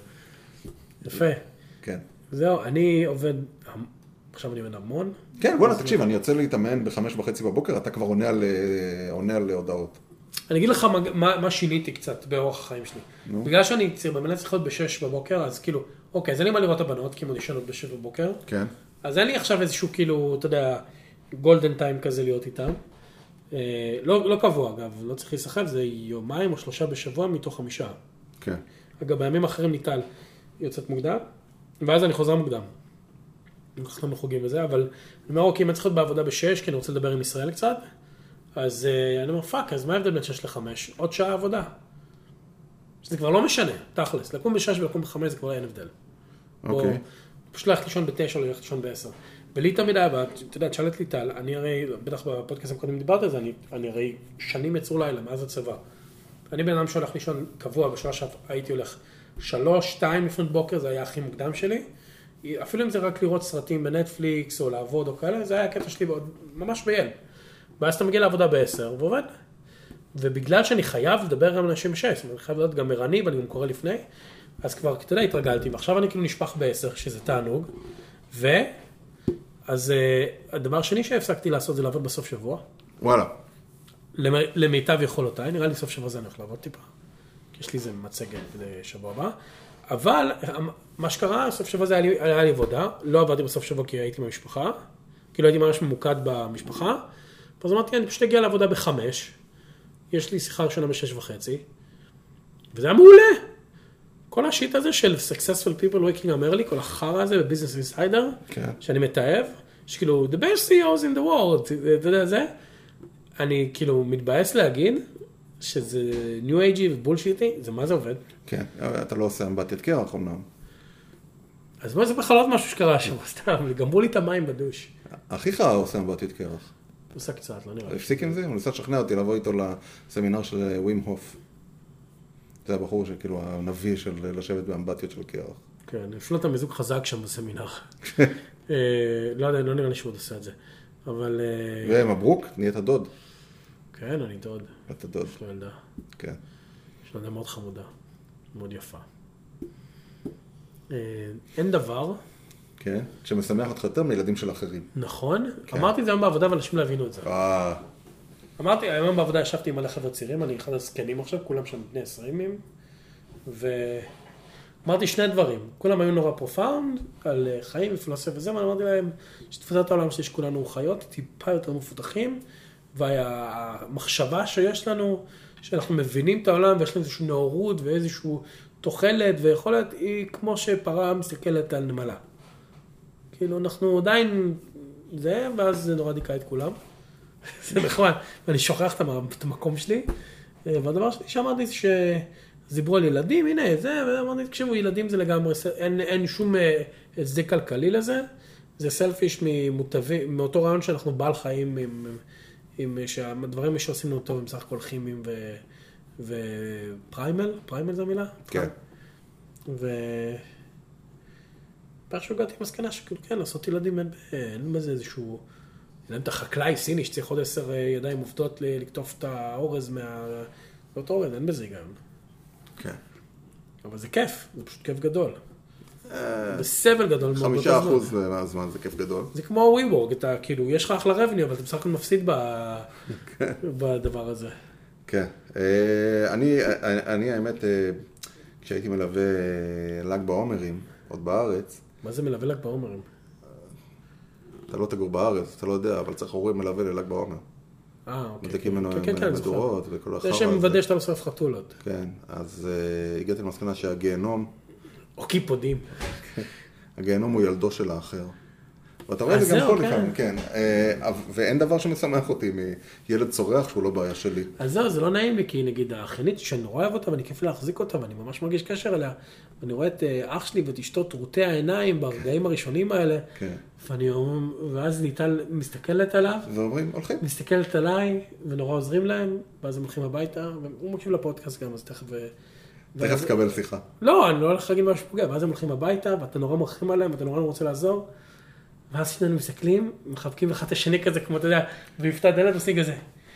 Speaker 2: יפה. כן. זהו, אני עובד, עכשיו אני עובד המון.
Speaker 1: כן, בוא'נה, תקשיב, אני יוצא להתאמן בחמש וחצי בבוקר, אתה כבר עונה על הודעות.
Speaker 2: אני אגיד לך מה שיניתי קצת באורח החיים שלי. בגלל שאני באמת צריך להיות בשש בבוקר, אז כאילו, אוקיי, אז אין לי מה לראות הבנות, כי הם עוד ישנות בשש בבוקר.
Speaker 1: כן.
Speaker 2: אז אין לי עכשיו איזשהו כאילו, אתה יודע, גולדן טיים כזה להיות איתם. לא, לא קבוע, אגב, לא צריך להיסחב, זה יומיים או שלושה בשבוע מתוך חמישה.
Speaker 1: כן.
Speaker 2: אגב, בימים אחרים ניטל יוצאת מוקדם, ואז אני חוזר מוקדם. אנחנו לא חוגים בזה, אבל אני אומר, אוקיי, אם אני צריך להיות בעבודה בשש, כי אני רוצה לדבר עם ישראל קצת, אז אני אומר, פאק, אז מה ההבדל בין שש לחמש? עוד שעה עבודה. שזה כבר לא משנה, תכלס. לקום בשש ולקום בחמש זה כבר אין הבדל.
Speaker 1: אוקיי.
Speaker 2: פשוט ללכת לישון בתשע או ללכת לישון בעשר. ולי תמיד היה, אתה יודע, תשאלת לי טל, אני הרי, בטח בפודקאסטים קודם דיברתי על זה, אני, אני הרי שנים יצאו לילה, מאז הצבא. אני בן אדם שהולך לישון קבוע, בשעה שהייתי הולך שלוש, שתיים לפנות בוקר, זה היה הכי מוקדם שלי. אפילו אם זה רק לראות סרטים בנטפליקס או לעבוד או כאלה, זה היה הקטע שלי ממש בילד. ואז אתה מגיע לעבודה בעשר ועובד. ובגלל שאני חייב לדבר גם לאנשים בשש, אני חייב לדעת גם ערני, ואני גם קורא לפני, אז כבר, אתה יודע, התרגלתי, ועכשיו אני כאילו נשפך בעשר, שזה תענוג, ו... אז uh, הדבר השני שהפסקתי לעשות זה לעבוד בסוף שבוע.
Speaker 1: וואלה.
Speaker 2: למיטב יכולותיי, נראה לי סוף שבוע זה אני הולך לעבוד טיפה. יש לי איזה מצגת בשבוע הבא. אבל מה שקרה, סוף שבוע זה היה לי, היה לי עבודה, לא עבדתי בסוף שבוע כי הייתי במשפחה, כאילו הייתי ממש ממוקד במשפחה, אז אמרתי, אני פשוט הגיע לעבודה בחמש, יש לי שיחה ראשונה בשש וחצי, וזה היה מעולה. כל השיט הזה של successful people waking up early, כל החרא הזה ב-Business Insider,
Speaker 1: כן.
Speaker 2: שאני מתאהב, שכאילו, the best סי איו's in the world, אתה יודע זה, אני כאילו מתבאס להגיד, שזה New Age ובולשיטי, זה מה זה עובד?
Speaker 1: כן, אתה לא עושה אמבטיית קרח אמנם.
Speaker 2: אז מה זה בכלל עוד משהו שקרה שם, סתם, גמרו לי את המים בדוש.
Speaker 1: אחיך עושה אמבטיית קרח.
Speaker 2: עושה קצת, לא נראה.
Speaker 1: הפסיק עם זה? הוא ניסה לשכנע אותי לבוא איתו לסמינר של ווים הוף. זה הבחור שכאילו הנביא של לשבת באמבטיות של קרח.
Speaker 2: כן, הפלו את המזוג חזק שם בסמינר. לא יודע, לא נראה לי שהוא עושה את זה. אבל...
Speaker 1: ומברוק, נהיית דוד.
Speaker 2: כן, אני דוד.
Speaker 1: אתה דוד.
Speaker 2: יש לו ילדה.
Speaker 1: כן.
Speaker 2: יש לו ילדה מאוד חמודה. מאוד יפה. אין דבר.
Speaker 1: כן, שמשמח אותך יותר מילדים של אחרים.
Speaker 2: נכון. אמרתי את זה היום בעבודה, ואנשים לא הבינו את זה.
Speaker 1: אה...
Speaker 2: אמרתי, היום בעבודה ישבתי עם מלא חבר'ה צעירים, אני אחד הזקנים עכשיו, כולם שם בני עשרים, ואמרתי שני דברים, כולם היו נורא פרופאונד, על חיים ופילוסופיה וזה, ואני אמרתי להם, שתפסת העולם שלי שכולנו חיות, טיפה יותר מפותחים, והמחשבה שיש לנו, שאנחנו מבינים את העולם, ויש לנו איזושהי נאורות, ואיזושהי תוחלת ויכולת, היא כמו שפרה מסתכלת על נמלה. כאילו, אנחנו עדיין זה, ואז זה נורא דיקה את כולם. זה נחמד, ואני שוכח את המקום שלי. והדבר שלי שאמרתי שזיברו על ילדים, הנה זה, ואמרתי, תקשיבו, ילדים זה לגמרי, אין, אין שום הצדק כלכלי לזה. זה סלפיש ממוטבי, מאותו רעיון שאנחנו בעל חיים, עם, עם שהדברים שעושים לנו טוב הם סך הכל כימיים ו, ופריימל, פריימל זה המילה?
Speaker 1: כן.
Speaker 2: ו... פרשו הגעתי מסקנה שכאילו כן, לעשות ילדים אין, אין בזה איזשהו... אין את החקלאי סיני שצריך עוד עשר ידיים עובדות לקטוף את האורז מאותו אורז, אין בזה גם.
Speaker 1: כן.
Speaker 2: אבל זה כיף, זה פשוט כיף גדול. זה סבל גדול.
Speaker 1: חמישה אחוז מהזמן זה כיף גדול.
Speaker 2: זה כמו WeWork, אתה כאילו, יש לך אחלה רבני, אבל אתה בסך הכל מפסיד בדבר הזה.
Speaker 1: כן. אני האמת, כשהייתי מלווה ל"ג בעומרים, עוד בארץ.
Speaker 2: מה זה מלווה ל"ג בעומרים?
Speaker 1: אתה לא תגור בארץ, אתה לא יודע, אבל צריך הורים מלווה לל"ג בעומר.
Speaker 2: אה, אוקיי.
Speaker 1: מדליקים ממנו מדורות וכל החרא.
Speaker 2: זה שמוודא שאתה לא שורף חתולות.
Speaker 1: כן, אז הגעתי למסקנה שהגיהנום...
Speaker 2: או קיפודים.
Speaker 1: הגיהנום הוא ילדו של האחר. ואתה רואה את זה גם פה לפעמים, כן. ואין דבר שמשמח אותי מילד צורח שהוא לא בעיה שלי.
Speaker 2: אז זהו, זה לא נעים לי, כי נגיד האחיינית שאני נורא אוהב אותה, ואני כיף להחזיק אותה, ואני ממש מרגיש קשר אליה, ואני רואה את אח שלי ואת אשתו טרוטי העיניים ברגעים הראשונים האלה, ואני אומר, ואז ניטל מסתכלת עליו,
Speaker 1: ואומרים, הולכים.
Speaker 2: מסתכלת עליי, ונורא עוזרים להם, ואז הם הולכים הביתה, והוא מקשיב לפודקאסט גם, אז תכף...
Speaker 1: תכף תקבל שיחה.
Speaker 2: לא, אני לא הולך להגיד משהו פוגע, ואז הם הולכים הביתה, ואתה נורא מרחים עליהם, ואתה נורא רוצה לעזור, ואז שנינו מסתכלים, מחבקים אחד את השני כזה, כמו אתה יודע, ויפתע דלת עושים כזה.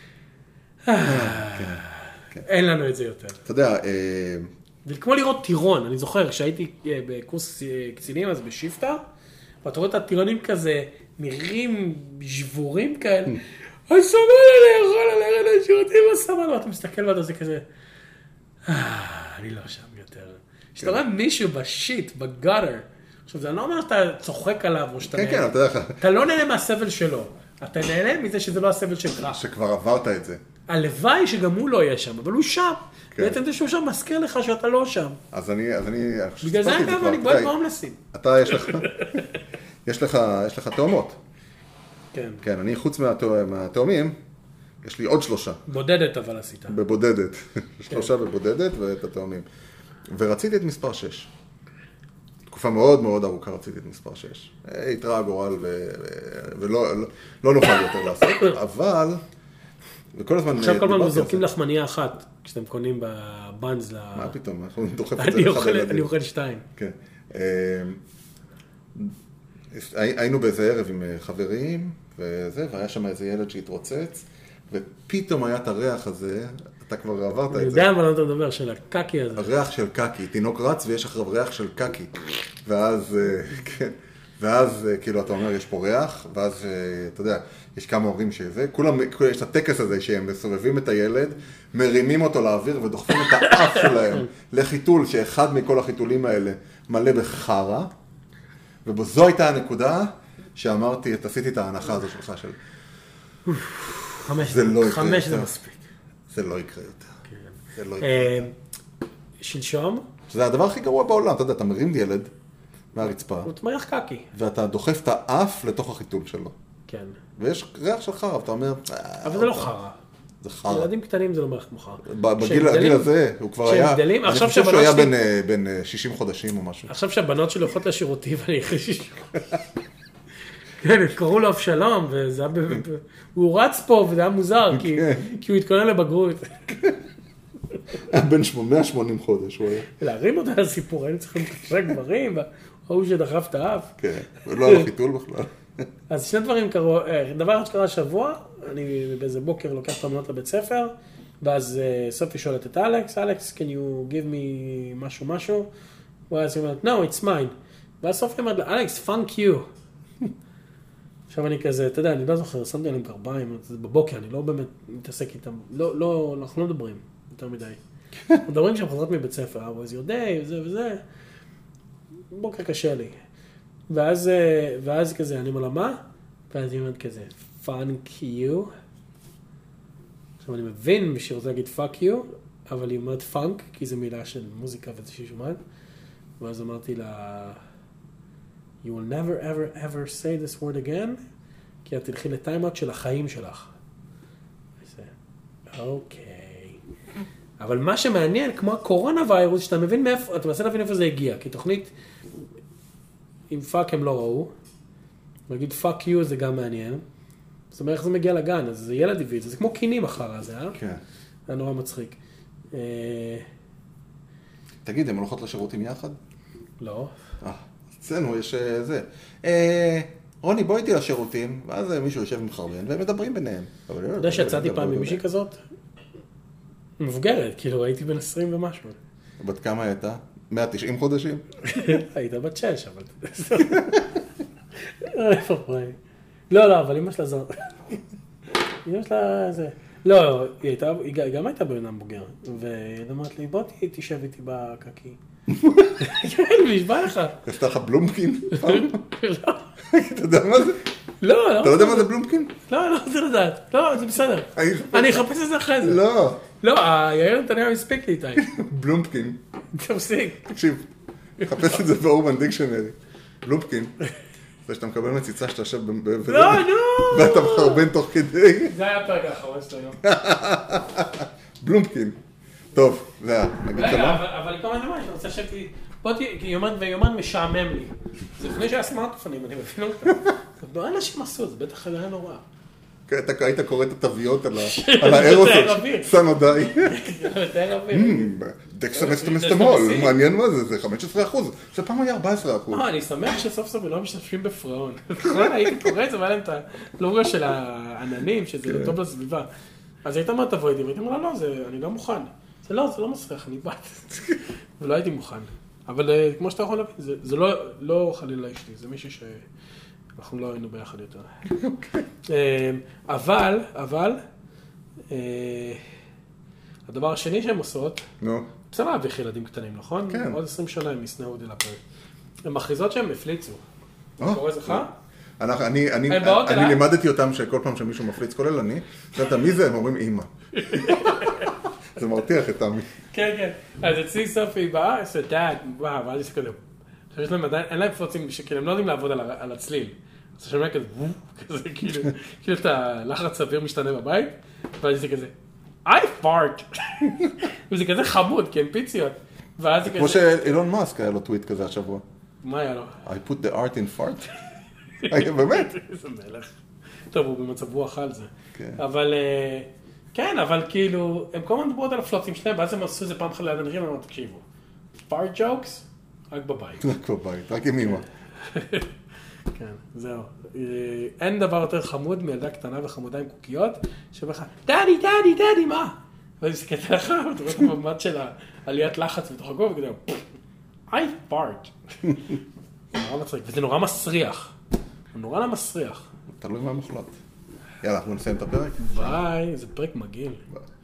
Speaker 2: אין לנו את זה יותר.
Speaker 1: אתה יודע...
Speaker 2: זה כמו לראות טירון, אני זוכר, כשהייתי בקורס קצינים, אז בשיפטה, ואתה רואה את הטירונים כזה, נראים שבורים כאלה, הסמן אני יכול ללכת לשירותים הסמן, ואתה מסתכל ואתה עושה כזה, אני לא שם יותר. כשאתה רואה מישהו בשיט, בגאטר, עכשיו זה לא אומר שאתה צוחק עליו, או שאתה נהנה. אתה לא נהנה מהסבל שלו, אתה נהנה מזה שזה לא הסבל שלך.
Speaker 1: שכבר עברת את זה.
Speaker 2: הלוואי שגם הוא לא יהיה שם, אבל הוא שם. בעצם זה שהוא שם מזכיר לך שאתה לא שם.
Speaker 1: אז אני...
Speaker 2: בגלל זה אגב, אני בועט בהומלסים.
Speaker 1: אתה, יש לך... יש לך, יש לך תאומות.
Speaker 2: כן.
Speaker 1: כן, אני חוץ מהתאומים, יש לי עוד שלושה.
Speaker 2: בודדת אבל עשית.
Speaker 1: בבודדת. שלושה בבודדת ואת התאומים. ורציתי את מספר שש. תקופה מאוד מאוד ארוכה רציתי את מספר שש. התראה גורל ולא נוכל יותר לעשות, אבל... וכל הזמן...
Speaker 2: עכשיו כל פעם זורקים לחמניה אחת, כשאתם קונים בבנז ל...
Speaker 1: מה פתאום? אנחנו דוחף את זה לאחד הילדים.
Speaker 2: אני אוכל שתיים.
Speaker 1: כן. היינו באיזה ערב עם חברים, וזה, והיה שם איזה ילד שהתרוצץ, ופתאום היה את הריח הזה, אתה כבר עברת את זה.
Speaker 2: אני יודע מה אתה מדבר, של הקקי הזה.
Speaker 1: הריח של קקי, תינוק רץ ויש אחריו ריח של קקי. ואז, כן, ואז כאילו אתה אומר, יש פה ריח, ואז אתה יודע, יש כמה הורים שזה, כולם, יש את הטקס הזה שהם מסובבים את הילד, מרימים אותו לאוויר ודוחפים את האף שלהם לחיתול, שאחד מכל החיתולים האלה מלא בחרה, ובזו הייתה הנקודה שאמרתי, את עשיתי את ההנחה הזו שלך של...
Speaker 2: חמש,
Speaker 1: זה לא
Speaker 2: חמש זה מספיק.
Speaker 1: זה לא יקרה יותר. זה לא יקרה יותר.
Speaker 2: שלשום?
Speaker 1: זה הדבר הכי גרוע בעולם, אתה יודע, אתה מרים ילד מהרצפה.
Speaker 2: הוא תמריח קקי.
Speaker 1: ואתה דוחף את האף לתוך החיתול שלו.
Speaker 2: כן.
Speaker 1: ויש ריח של חרא, ואתה אומר...
Speaker 2: אבל זה לא חרא.
Speaker 1: זה חרא.
Speaker 2: ילדים קטנים זה לא מריח כמו חרא.
Speaker 1: בגיל הזה, הוא כבר היה... אני חושב שהוא היה בין שישים חודשים או משהו.
Speaker 2: עכשיו שהבנות שלי הולכות לשירותים, ואני אחרי כן, קראו לו אבשלום, והוא רץ פה, וזה היה מוזר, כי הוא התכונן לבגרות.
Speaker 1: היה בין מאה ושמונים חודש, הוא היה.
Speaker 2: להרים אותה לסיפור, היינו צריכים לקשרי גברים, והוא שדחף את האף.
Speaker 1: כן, ולא היה חיתול בכלל.
Speaker 2: אז שני דברים קרו, דבר שקרה השבוע, אני באיזה בוקר לוקח את המנות לבית ספר, ואז סופי שואלת את אלכס, אלכס, can you give me משהו משהו? ואז היא אומרת, no, it's mine. ואז סופי אומרת לה, אלכס, thank you. עכשיו אני כזה, אתה יודע, אני לא זוכר, שמתי עליהם קרביים, בבוקר, אני לא באמת מתעסק איתם, לא, לא, אנחנו לא מדברים יותר מדי. מדברים כשהם חוזרות מבית ספר, was your day, וזה וזה, בוקר קשה לי. ואז, ואז כזה, אני אומר לה, מה? ואז היא אומרת כזה, fuck you. עכשיו אני מבין מי שרוצה להגיד fuck you, אבל היא אומרת funk, כי זו מילה של מוזיקה וזה שהיא שומעת. ואז אמרתי לה, you will never ever ever say this word again, כי את תלכי לטיימאוט של החיים שלך. אוקיי. אבל מה שמעניין, כמו הקורונה ויירוס, שאתה מבין מאיפה, אתה מנסה להבין איפה זה הגיע, כי תוכנית, אם פאק הם לא ראו, ולהגיד פאק יו זה גם מעניין, זאת אומרת איך זה מגיע לגן, אז זה ילד הביא את זה, זה כמו קינים אחר הזה, אה?
Speaker 1: כן.
Speaker 2: זה נורא מצחיק.
Speaker 1: תגיד, הן הולכות לשירותים יחד?
Speaker 2: לא.
Speaker 1: אצלנו יש זה. רוני, בוא איתי לשירותים, ואז מישהו יושב מחרבן, והם מדברים ביניהם.
Speaker 2: אתה יודע שיצאתי פעם עם מישהי כזאת? מבוגרת, כאילו הייתי בן עשרים ומשהו.
Speaker 1: בת כמה הייתה? מאה ותשעים חודשים?
Speaker 2: היית בת שש, אבל... לא, לא, אבל אמא שלה זו... אמא שלה זה... לא, היא גם הייתה בן אדם בוגר, והיא אמרת לי, בוא תשב איתי בקקי. כן, נשבע לך.
Speaker 1: עשתה לך בלומקין?
Speaker 2: לא.
Speaker 1: אתה יודע מה זה?
Speaker 2: לא, לא.
Speaker 1: אתה לא יודע מה זה בלומקין?
Speaker 2: לא, לא רוצה לדעת. לא, זה בסדר. אני אחפש את זה אחרי זה.
Speaker 1: לא.
Speaker 2: לא, יאיר נתניהו הספיק לי איתי.
Speaker 1: בלומקין.
Speaker 2: תפסיק.
Speaker 1: תקשיב, חפש את זה באורבן דיקשנרי. בלומקין. זה שאתה מקבל מציצה שאתה יושב ב...
Speaker 2: לא, נו!
Speaker 1: ואתה מחרבן תוך כדי.
Speaker 2: זה היה הפרק האחרון של היום.
Speaker 1: בלומפקין. טוב, זה היה. נגיד שלום.
Speaker 2: רגע, אבל כל הזמן, אני רוצה לשבת... בוא תהיה, כי יומן ויומן משעמם לי. זה לפני שהיה סמארטפונים, אני מבין אותם. לא אנשים עשו, זה בטח היה נורא.
Speaker 1: אתה היית קורא את התוויות על האירוסות, סנודאי.
Speaker 2: יותר אוויר.
Speaker 1: דקסמסטמול, מעניין מה זה, זה חמישה עשר אחוז, זה פעם היה ארבעה עשר אחוז.
Speaker 2: אני שמח שסוף סוף לא משתתפים בפראון. הייתי קורא את זה, והיה להם את הלוגו של העננים, שזה טוב לסביבה. אז היית מה תבוא איתי, והייתי אומר, לא, אני לא מוכן. זה לא, זה לא מסריח, אני בת. ולא הייתי מוכן. אבל כמו שאתה יכול להבין, זה לא חלילה אשתי, זה מישהו ש... אנחנו לא היינו ביחד יותר. אבל, אבל, הדבר השני שהן עושות, בסדר להביך ילדים קטנים, נכון?
Speaker 1: כן.
Speaker 2: עוד עשרים שנה הם יסנאו אותי לפרק. הן מכריזות שהן הפליצו. קורא זה לך?
Speaker 1: אני לימדתי אותם שכל פעם שמישהו מפליץ, כולל אני, שאלת מי זה? הם אומרים אימא. זה מרתיח את תמי.
Speaker 2: כן, כן. אז אצלי סופי היא באה, עושה דאד, וואו, ואז יש כזה. יש להם עדיין, אין להם פרוצים, שכאילו הם לא יודעים לעבוד על הצליל. אז אתה שומע כזה, כזה, כאילו, כאילו את הלחץ האוויר משתנה בבית, ואז זה כזה, I fart. וזה כזה חמוד, כי הן פיציות. ואז זה כזה...
Speaker 1: כמו שאילון מאסק היה לו טוויט כזה השבוע.
Speaker 2: מה היה לו?
Speaker 1: I put the art in fart. באמת?
Speaker 2: איזה מלך. טוב, הוא במצב רוח על זה. אבל, כן, אבל כאילו, הם כל הזמן מדברות על הפלוטים שלהם, ואז הם עשו איזה פעם אחת ליד אנשים, ואומרים, תקשיבו, fart jokes? רק בבית.
Speaker 1: רק בבית, רק עם אמא.
Speaker 2: כן, זהו. אין דבר יותר חמוד מילדה קטנה וחמודה עם קוקיות, שבך, דאדי, דאדי, דאדי, מה? ואני מסתכלת לך, ואתה רואה את הממד של העליית לחץ בתוך הגוף, וכדי, I fart. זה נורא מצחיק, וזה נורא מסריח. זה נורא לא מסריח.
Speaker 1: תלוי מה מוחלט. יאללה, אנחנו נסיים את הפרק.
Speaker 2: ביי, זה פרק מגעיל.